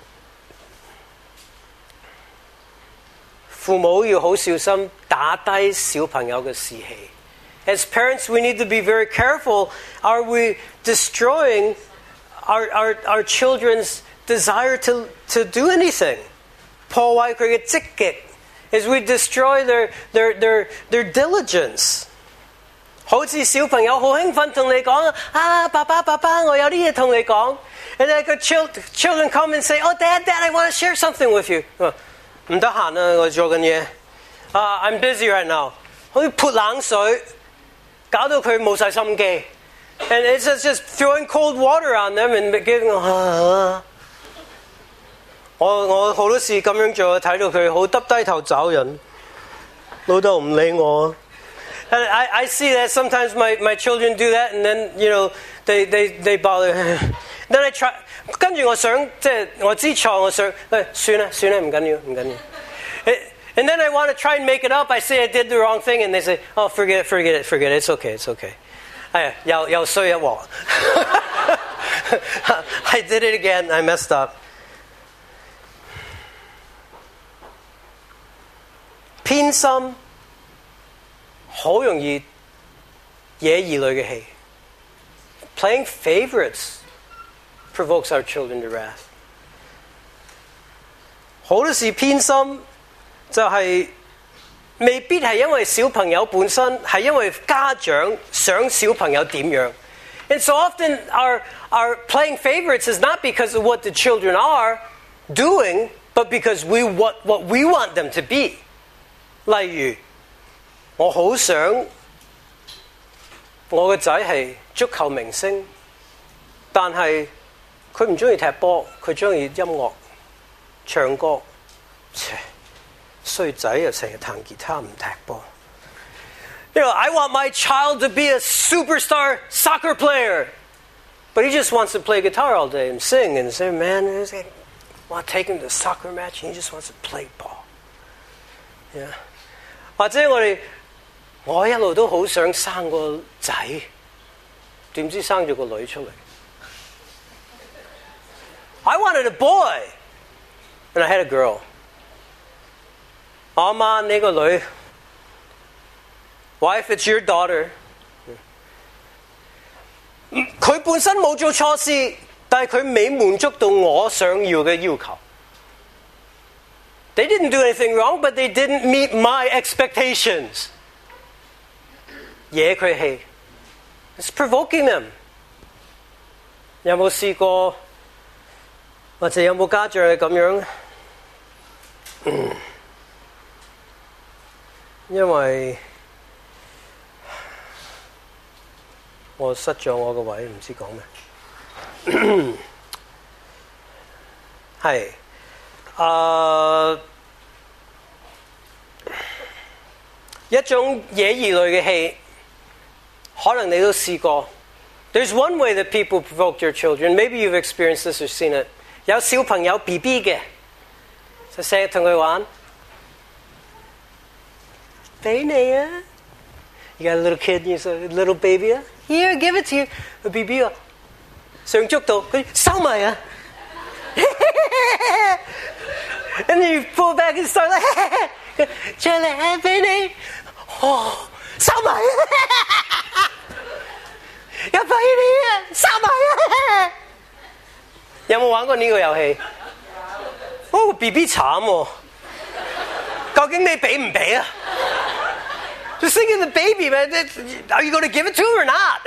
父母要好小心打低小朋友嘅士氣。As parents, we need to be very careful. Are we destroying our, our, our children's desire to, to do anything? 破壞佢嘅積極 as we destroy their, their, their, their diligence. 好似小朋友好興奮同你講啊，爸爸爸爸，我有啲嘢同你講。And then the children come and say, oh, Dad, Dad, I want to share something with you. 唔得閒啊，我做緊嘢。啊、uh, ，I'm busy right now. 好似潑冷水，搞到佢冇晒心機。And it's just, just throwing cold water on them and giving 啊。我我好多時咁樣做，睇到佢好耷低頭找人，老豆唔理我。And I, I see that sometimes my, my children do that, and then you know they they they bother. Then I try. 跟住我想即係我知錯，我想誒算啦算啦唔緊要唔緊要。And then I want to try and make it up. I say I did the wrong thing, and they say, "Oh, forget it, forget it, forget it. It's okay, it's okay." 哎呀，又又衰一鑊。I did it again. I messed up. 偏心好容易惹兒女嘅氣。Playing favorites provokes our children to wrath. 好多時偏心就係、是、未必係因為小朋友本身，係因為家長想小朋友點樣。And so often our, our playing favorites is not because of what the children are doing, but because we what, what we want them to be. 例如，我好想我個仔係足球明星，但係佢唔中意踢波，佢中意音樂、唱歌。切，衰仔又成日彈吉他唔踢波。You know, I want my child to be a superstar soccer player, but he just wants to play guitar all day and sing and say, man, I want to take him to a soccer match and he just wants to play ball. Yeah. 或者我哋我一路都好想生個仔，點知生咗個女出嚟。I wanted a boy, and I had a girl. 我阿媽呢個女 ，Wife, it's your daughter. 佢本身冇做錯事，但係佢未滿足到我想要嘅要求。They didn't do anything wrong, but they didn't meet my expectations. 惹佢氣 It's provoking them. 有冇試過，或者有冇家長係咁樣？嗯，因為我失咗我個位，唔知講咩。係。Uh, 一種惹兒女嘅氣， 可能你都試過。There's one way that people provoke their children. Maybe you've experienced this or seen it. 有小朋友 B B 嘅，就成日同佢玩，俾你啊！ You got a little kid, you say, a little baby. Here, give it to you. The B B 啊，想捉到佢收埋啊。And then you pull back and start like, 出嚟俾你，哦，收埋啊！又俾你啊，收埋啊！有冇玩過呢個遊戲？哦 ，B B 慘喎，究竟你俾唔俾啊？Just think of the baby, man. Are you going to give it to her or not?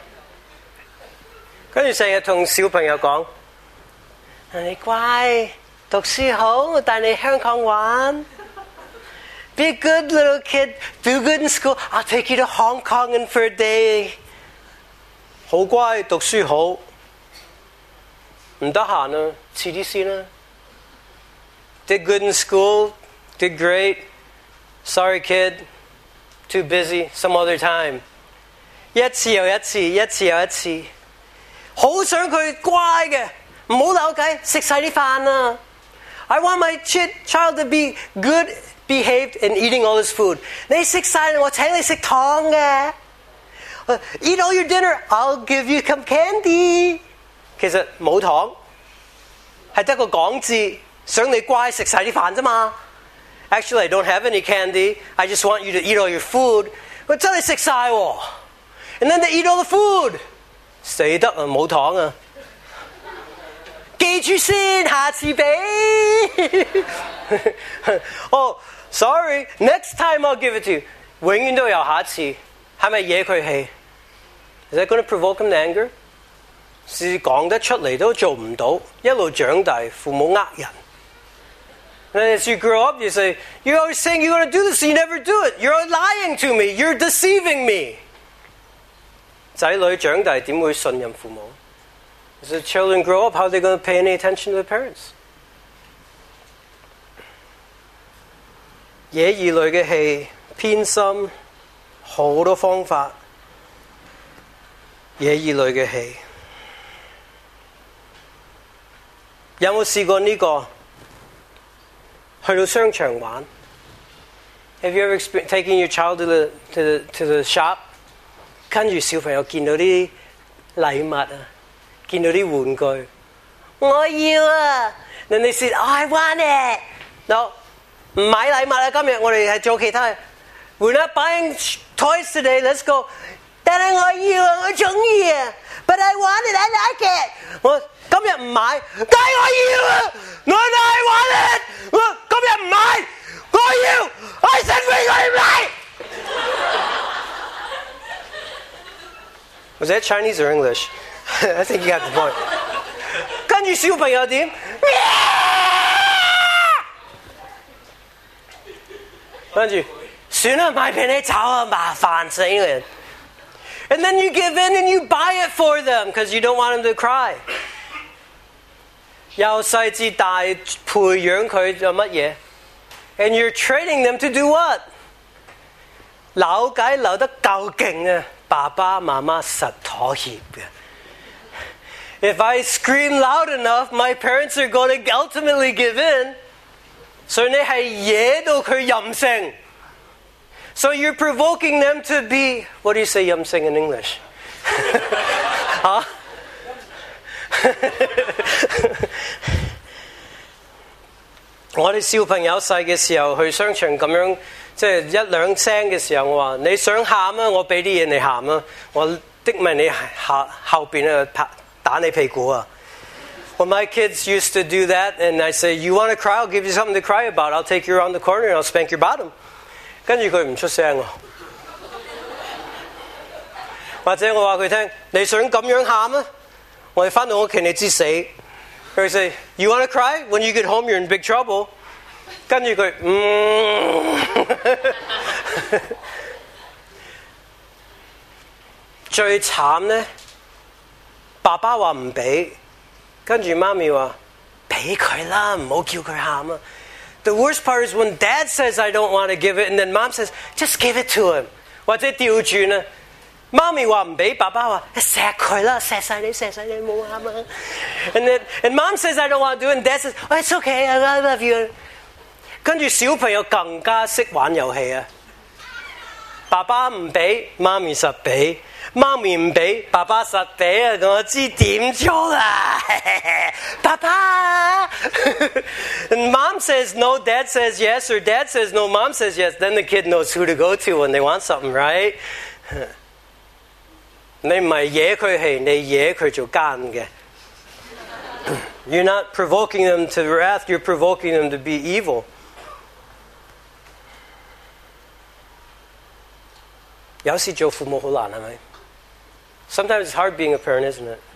跟住成日同小朋友講：你乖，讀書好，我帶你香港玩。Be a good little kid, do good in school. I'll take you to Hong Kong and for a day. 好乖，讀書好，唔得閒啊，遲啲先啦。Did good in school, did great. Sorry, kid.Too busy, some other time. 一次又一次，一次又一次，好想佢乖嘅，唔好扭計，食晒啲飯啊 I want my child to be good behaved in eating all his food. 你食晒，我請你食糖嘅。Eat all your dinner, I'll give you some candy. 其實冇糖，係得個講字，想你乖食晒啲飯啫嘛。Actually, I don't have any candy. I just want you to eat all your food. 我真係食晒喎 And then they eat all the food. 死得啊，冇糖啊！記住先，下次俾。哦 sorry, next time I'll give it to you. 永遠都有下一次，係咪惹佢氣 ？Is that going to provoke him to anger? 是講得出嚟都做唔到，一路長大，父母呃人。And as you grow up, you say, you're always saying you're going to do this, and you never do it. You're lying to me. You're deceiving me. 仔女長大點會信任父母 As the children grow up, how are they going to pay any attention to their parents? 惹兒女嘅氣，偏心，好多方法。惹兒女嘅氣，有冇試過呢個？去到商場玩 Have you ever experienced taking your child to the, to the, to the shop 跟住小朋友見到啲禮物啊見到啲玩具我要啊 Then they said oh, I want it No 唔買禮物啦今日我哋係做其他 We're not buying toys today Let's go 但係我要啊我中意啊 But I want it I like it 我今日唔買但係我要啊我 I want it 我今日唔買我要 I said we're going to buy Was that Chinese or English? I think you got the point 跟住小朋友點跟住算啦買俾你走啊麻煩死人 And then you give in and you buy it for them because you don't want them to cry 由細至大培養佢做乜嘢 And you're training them to do what? 扭計扭得夠勁啊爸爸媽媽實妥協嘅 If I scream loud enough, my parents are going to ultimately give in 所以你係惹到佢任性 So you're provoking them to be What do you say 任性 in English? 嚇我哋小朋友細嘅時候去商場咁樣即係一兩聲嘅時候我話你想喊啊我俾啲嘢你喊啊我的埋你後後邊啊拍打你屁股啊 Well my kids used to do that and I say you want to cry I'll give you something to cry about I'll take you around the corner and I'll spank your bottom 跟住佢唔出聲喎或者我話佢聽你想咁樣喊啊我哋返到屋企你知死佢 say you want to cry when you get home you're in big trouble 跟住佢嗯最慘呢爸爸話唔俾跟住媽咪話俾佢啦唔好叫佢喊啊 The worst part is when dad says I don't want to give it and then mom says just give it to him 或者調轉啊媽咪話唔俾，爸爸話錫佢啦，錫晒你，錫晒你冇啱啊。And then and mom says I don't want to do it, and dad says oh, it's okay, I love you. 跟住小朋友更加識玩遊戲啊！爸爸唔俾，媽咪實俾；媽咪唔俾，爸爸實俾啊！我知點做啦，爸爸。And mom says no, dad says yes, or dad says no, mom says yes. Then the kid knows who to go to when they want something, right? 你唔係惹佢氣，你惹佢做奸嘅。You're not provoking them to wrath, you're provoking them to be evil. 有時做父母好難，係咪？ Sometimes it's hard being a parent, isn't it?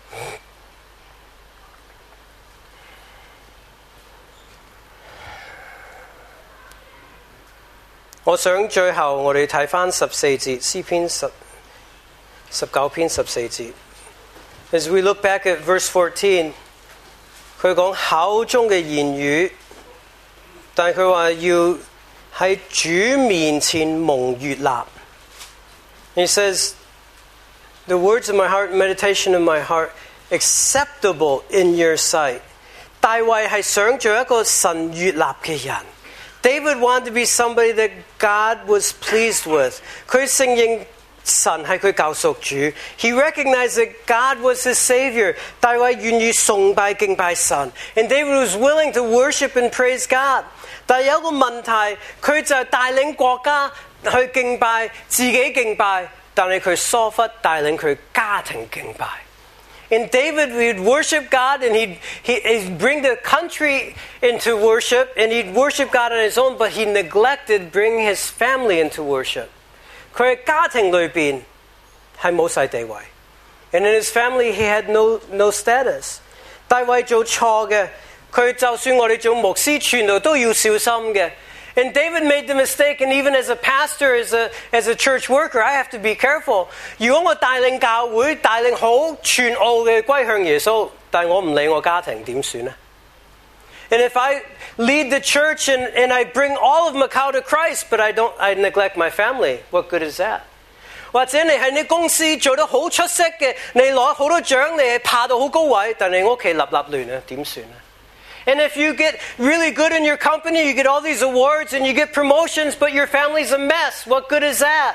我想最後我哋睇返十四節，詩篇十十九篇十四節。As we look back at verse fourteen, 佢講口中嘅言語，但係佢話要喺主面前蒙悅納。He says, the words of my heart, meditation of my heart, acceptable in your sight. 大衛係想做一個神悅納嘅人。David wanted to be somebody that God was pleased with. 佢承認神係佢救贖主。He recognized that God was his Savior. 大衛願意崇拜敬拜神。And David was willing to worship and praise God. 但係有一個問題，佢就係帶領國家去敬拜，自己敬拜，但係佢疏忽帶領佢家庭敬拜。And David would worship God, and he'd, he'd, he'd bring the country into worship, and he'd worship God on his own, but he neglected bringing his family into worship. 佢喺家庭裏邊係冇晒地位。And in his family, he had no, no status. 大衛做錯嘅，佢就算我哋做牧師，全部都要小心嘅。And David made the mistake, and even as a pastor, as a, as a church worker, I have to be careful. 如果我帶領教會，帶領好全澳嘅歸向耶穌，但我唔理我家庭點算呢？ And if I lead the church and, and I bring all of Macau to Christ, but I don't, I neglect my family, what good is that? 或者你喺你公司做得好出色嘅，你攞好多獎，你爬到好高位，但你屋企立立亂啊，點算呢？ And if you get really good in your company, you get all these awards and you get promotions, but your family's a mess, what good is that?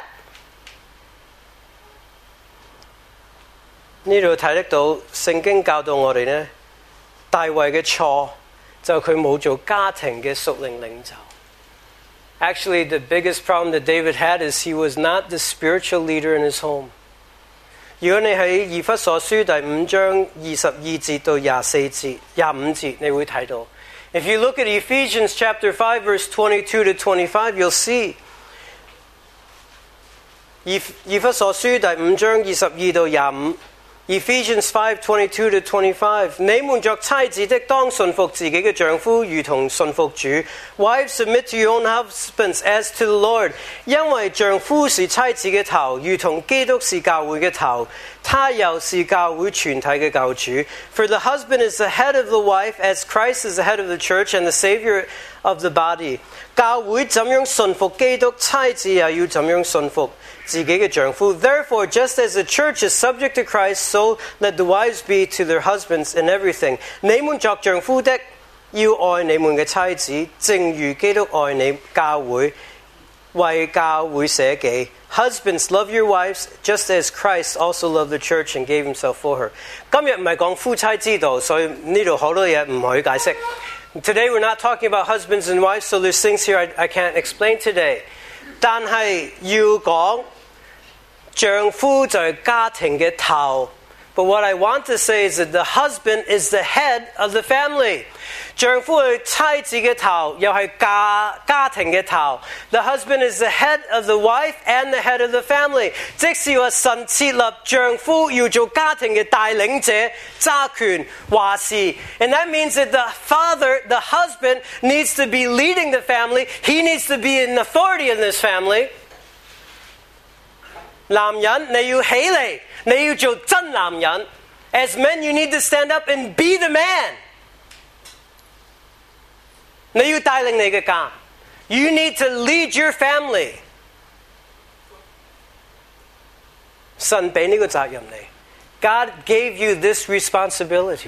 呢度睇得到聖經教導我哋呢，大衛嘅錯就佢冇做家庭嘅屬靈領袖。Actually, the biggest problem that David had is he was not the spiritual leader in his home. 如果你喺以弗所書第五章二十二節到廿四節、廿五節，你會睇到。If you look at Ephesians chapter five, verse twenty-two to twenty-five, you'll see. 以以弗所書第五章二十二到廿五。Ephesians five twenty-two to twenty-five， 你們作妻子的當順服自己嘅丈夫，如同順服主。Wives submit to your own husbands as to the Lord， 因為丈夫是妻子嘅頭，如同基督是教會嘅頭，他又是教會全體嘅救主。For the husband is the head of the wife, as Christ is the head of the church and the Savior of the body。教會怎樣順服基督，妻子又要怎樣順服自己嘅丈夫。Therefore, just as the church is subject to Christ, so let the wives be to their husbands in everything。你們作丈夫的，要愛你們嘅妻子，正如基督愛你教會，為教會捨己。Husbands, love your wives, just as Christ also loved the church and gave himself for her。今日唔係講夫妻之道，所以呢度好多嘢唔可以解釋。Today we're not talking about husbands and wives, so there's things here I, I can't explain today。但係要講丈夫就係家庭嘅頭。But what I want to say is that the husband is the head of the family。丈夫係妻子嘅頭，又係家家庭嘅頭。The husband is the head of the wife and the head of the family。即是話神設立丈夫要做家庭嘅帶領者，揸權話事。And that means that the father, the husband, needs to be leading the family. He needs to be in authority in this family。男人你要起嚟，你要做真男人。As men, you need to stand up and be the man。你要帶領你嘅家。You need to lead your family。 神俾呢個責任你。God gave you this responsibility.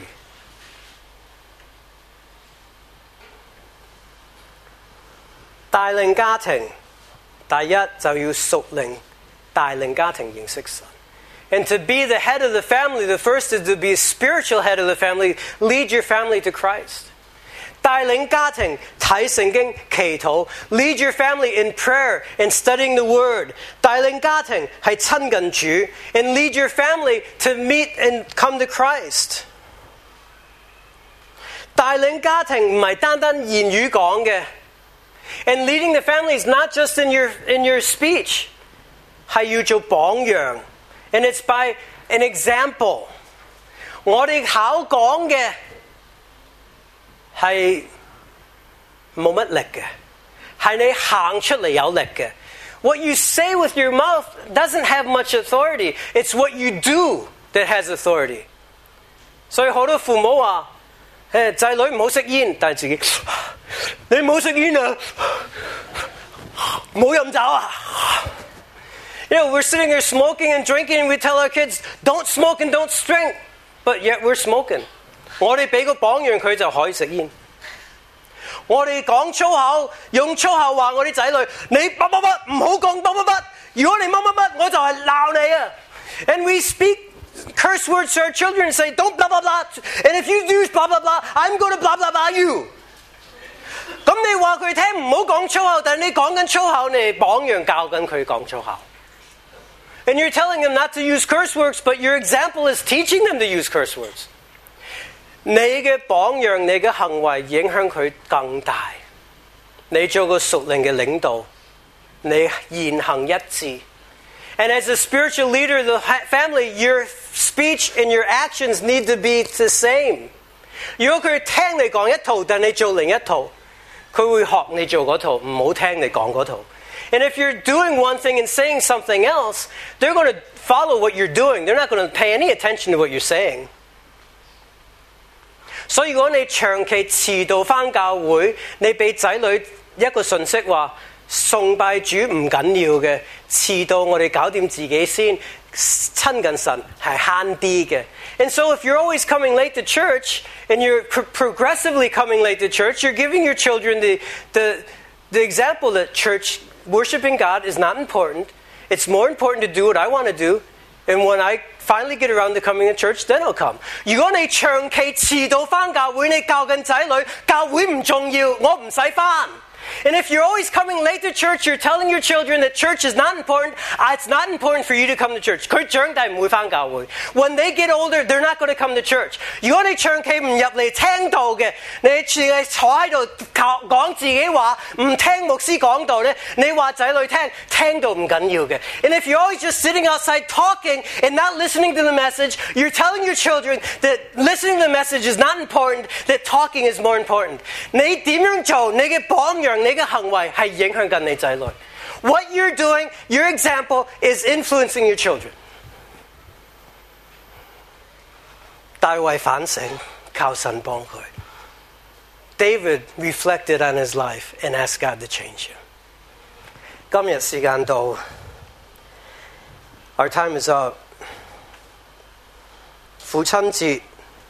帶領家庭，第一就要屬靈帶領家庭認識神。And to be the head of the family, the first is to be a spiritual head of the family. Lead your family to Christ. 帶領家庭睇聖經祈禱 Lead your family in prayer and studying the word. 帶領家庭係親近主 And lead your family to meet and come to Christ. 帶領家庭唔係單單言語講嘅 And leading the family is not just in your, in your speech. 係要做榜樣 And it's by an example. 我哋考講嘅係冇乜力嘅，係你行出嚟有力嘅。What you say with your mouth doesn't have much authority. It's what you do that has authority. 所以好多父母話：誒仔女唔好食煙，但係自己你唔好食煙啊，唔好飲酒啊。You know, we're sitting there smoking and drinking and we tell our kids, don't smoke and don't drink. But yet we're smoking. 我哋俾個榜樣佢就可以食煙。我哋講粗口，用粗口話我啲仔女，你乜乜乜唔好講乜乜乜。如果你乜乜乜，我就係鬧你啊。And we speak curse words to our children and say, don't blah blah blah. And if you do blah blah blah, I'm going to blah blah blah you. 咁你話佢聽唔好講粗口，但係你講緊粗口，你榜樣教緊佢講粗口。And you're telling them not to use curse words, but your example is teaching them to use curse words. 你嘅榜樣，你嘅行為影響佢更大。你做個屬靈嘅領導，你言行一致。And as a spiritual leader of the family, your speech and your actions need to be the same. 如果佢聽你講一套，但你做另一套，佢會學你做嗰套，唔好聽你講嗰套。And if you're doing one thing and saying something else, they're going to follow what you're doing. They're not going to pay any attention to what you're saying. 所以如果你長期遲到返教會，你俾仔女一個信息話崇拜主唔緊要嘅，遲到我哋搞掂自己先，親近神係慳啲嘅。And so if you're always coming late to church and you're pro- progressively coming late to church, you're giving your children the, the, the example that church worshiping God is not important. It's more important to do what I want to do. And when I finally get around to coming to church, then I'll come. 如果你長期遲到返教會，你教緊仔女，教會唔重要，我唔使返。And if you're always coming late to church, you're telling your children that church is not important. It's not important for you to come to church. 佢長大唔會返教會。When they get older, they're not going to come to church. 如果你長期唔入嚟聽道嘅，你淨係坐喺度講自己話，唔聽牧師講道咧，你話仔女聽，聽道唔緊要嘅。And if you're always just sitting outside talking and not listening to the message, you're telling your children that listening to the message is not important, that talking is more important. 你點樣做，你嘅榜樣，你嘅行為係影響緊你仔女。What you're doing, your example, is influencing your children. 大衛反省，靠神幫佢。David reflected on his life and asked God to change him. 今日時間到 Our time is up. 父親節，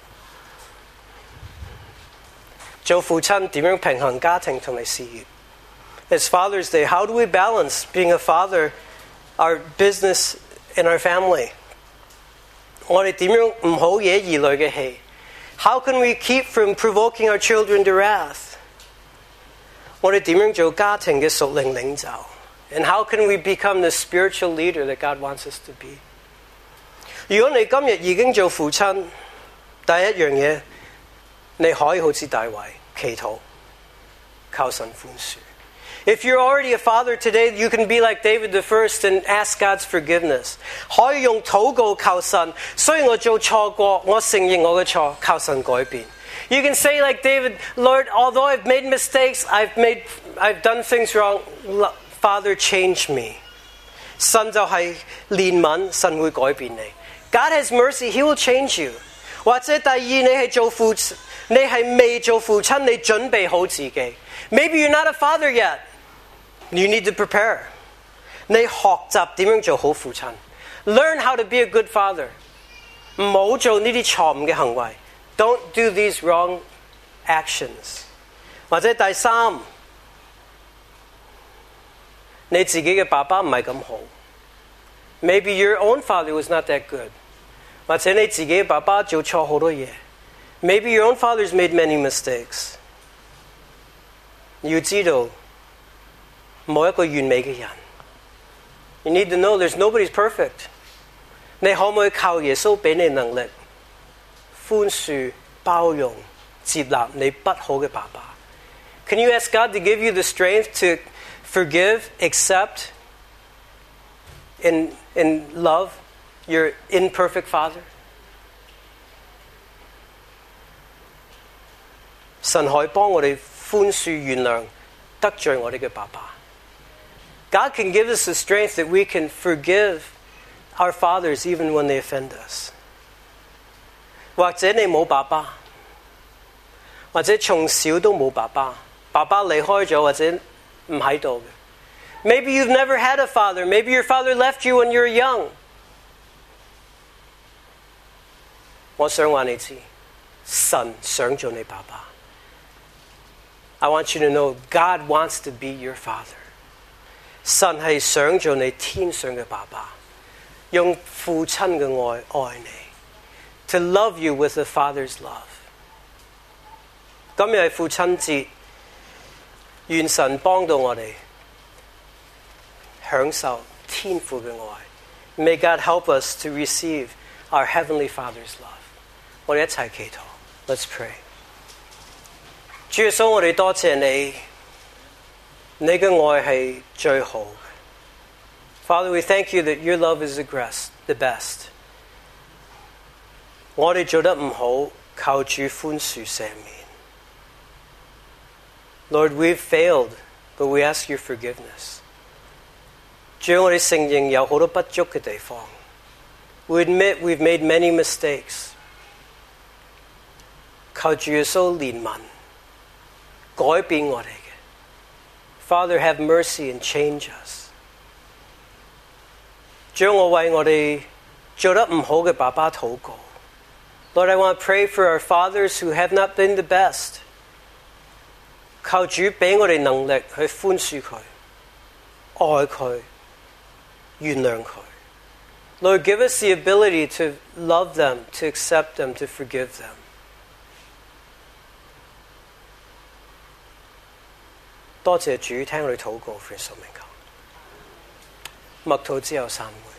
做父親點樣平衡家庭同埋事業？ It's Father's Day. How do we balance being a father, our business, and our family? 我哋點樣唔好惹兒女嘅氣？ How can we keep from provoking our children to wrath? 我哋點樣做家庭嘅屬靈領袖？ And how can we become the spiritual leader that God wants us to be? 如果你今日已經做父親，第一樣嘢，你可以好似大衛祈禱，靠神寬恕。If you're already a father today, you can be like David the first and ask God's forgiveness. 可以用禱告靠神，雖然我做錯過，我承認我嘅錯，靠神改變。You can say like David, Lord, although I've made mistakes, I've made, I've done things wrong, Father, change me. 神就係憐憫，神會改變你。God has mercy, He will change you. 或者第二，你係做父，你係未做父親，你準備好自己。Maybe you're not a father yet. You need to prepare. 你學習點樣做好父親。 Learn how to be a good father. 唔好做呢啲錯誤嘅行為。Don't do these wrong actions. 或者第三，你自己嘅爸爸唔係咁好。Maybe your own father was not that good. 或者你自己嘅爸爸做錯好多嘢。Maybe your own father's made many mistakes. 要知道冇一個完美嘅人。You need to know there's nobody's perfect. 你可唔可以靠耶穌俾你能力，寬恕、包容、接納你不好嘅爸爸？ Can you ask God to give you the strength to forgive, accept, and, and love your imperfect father? 神可以幫我哋寬恕、原諒得罪我哋嘅爸爸。God can give us the strength that we can forgive our fathers even when they offend us. 或者你冇爸爸，或者從小都冇爸爸，爸爸離開咗或者唔喺度嘅。Maybe you've never had a father. Maybe your father left you when you were young. 我想話你知，神想做你爸爸。I want you to know God wants to be your father. 神係想做你天上嘅爸爸，用父親嘅愛愛你。To love you with a father's love. 今日係父親節，願神幫到我哋享受天父嘅愛。May God help us to receive our heavenly Father's love. 我哋一齊祈禱。Let's pray. 主耶穌，我哋多謝你，你嘅愛係最好嘅。Father, we thank you that your love is the best. The best. 我哋做得唔好，靠主寬恕赦免。Lord, we've failed, but we ask your forgiveness. 主，我哋承認有好多不足嘅地方。We admit we've made many mistakes. 靠主耶穌憐憫，改變我哋嘅。Father, have mercy and change us. 主，我為我哋做得唔好嘅爸爸禱告。Lord, I want to pray for our fathers who have not been the best. 靠主俾我哋能力去寬恕佢，愛佢，原諒佢。Lord, give us the ability to love them, to accept them, to forgive them. 多謝主聽我哋禱告，奉耶穌名求。默禱之後散會。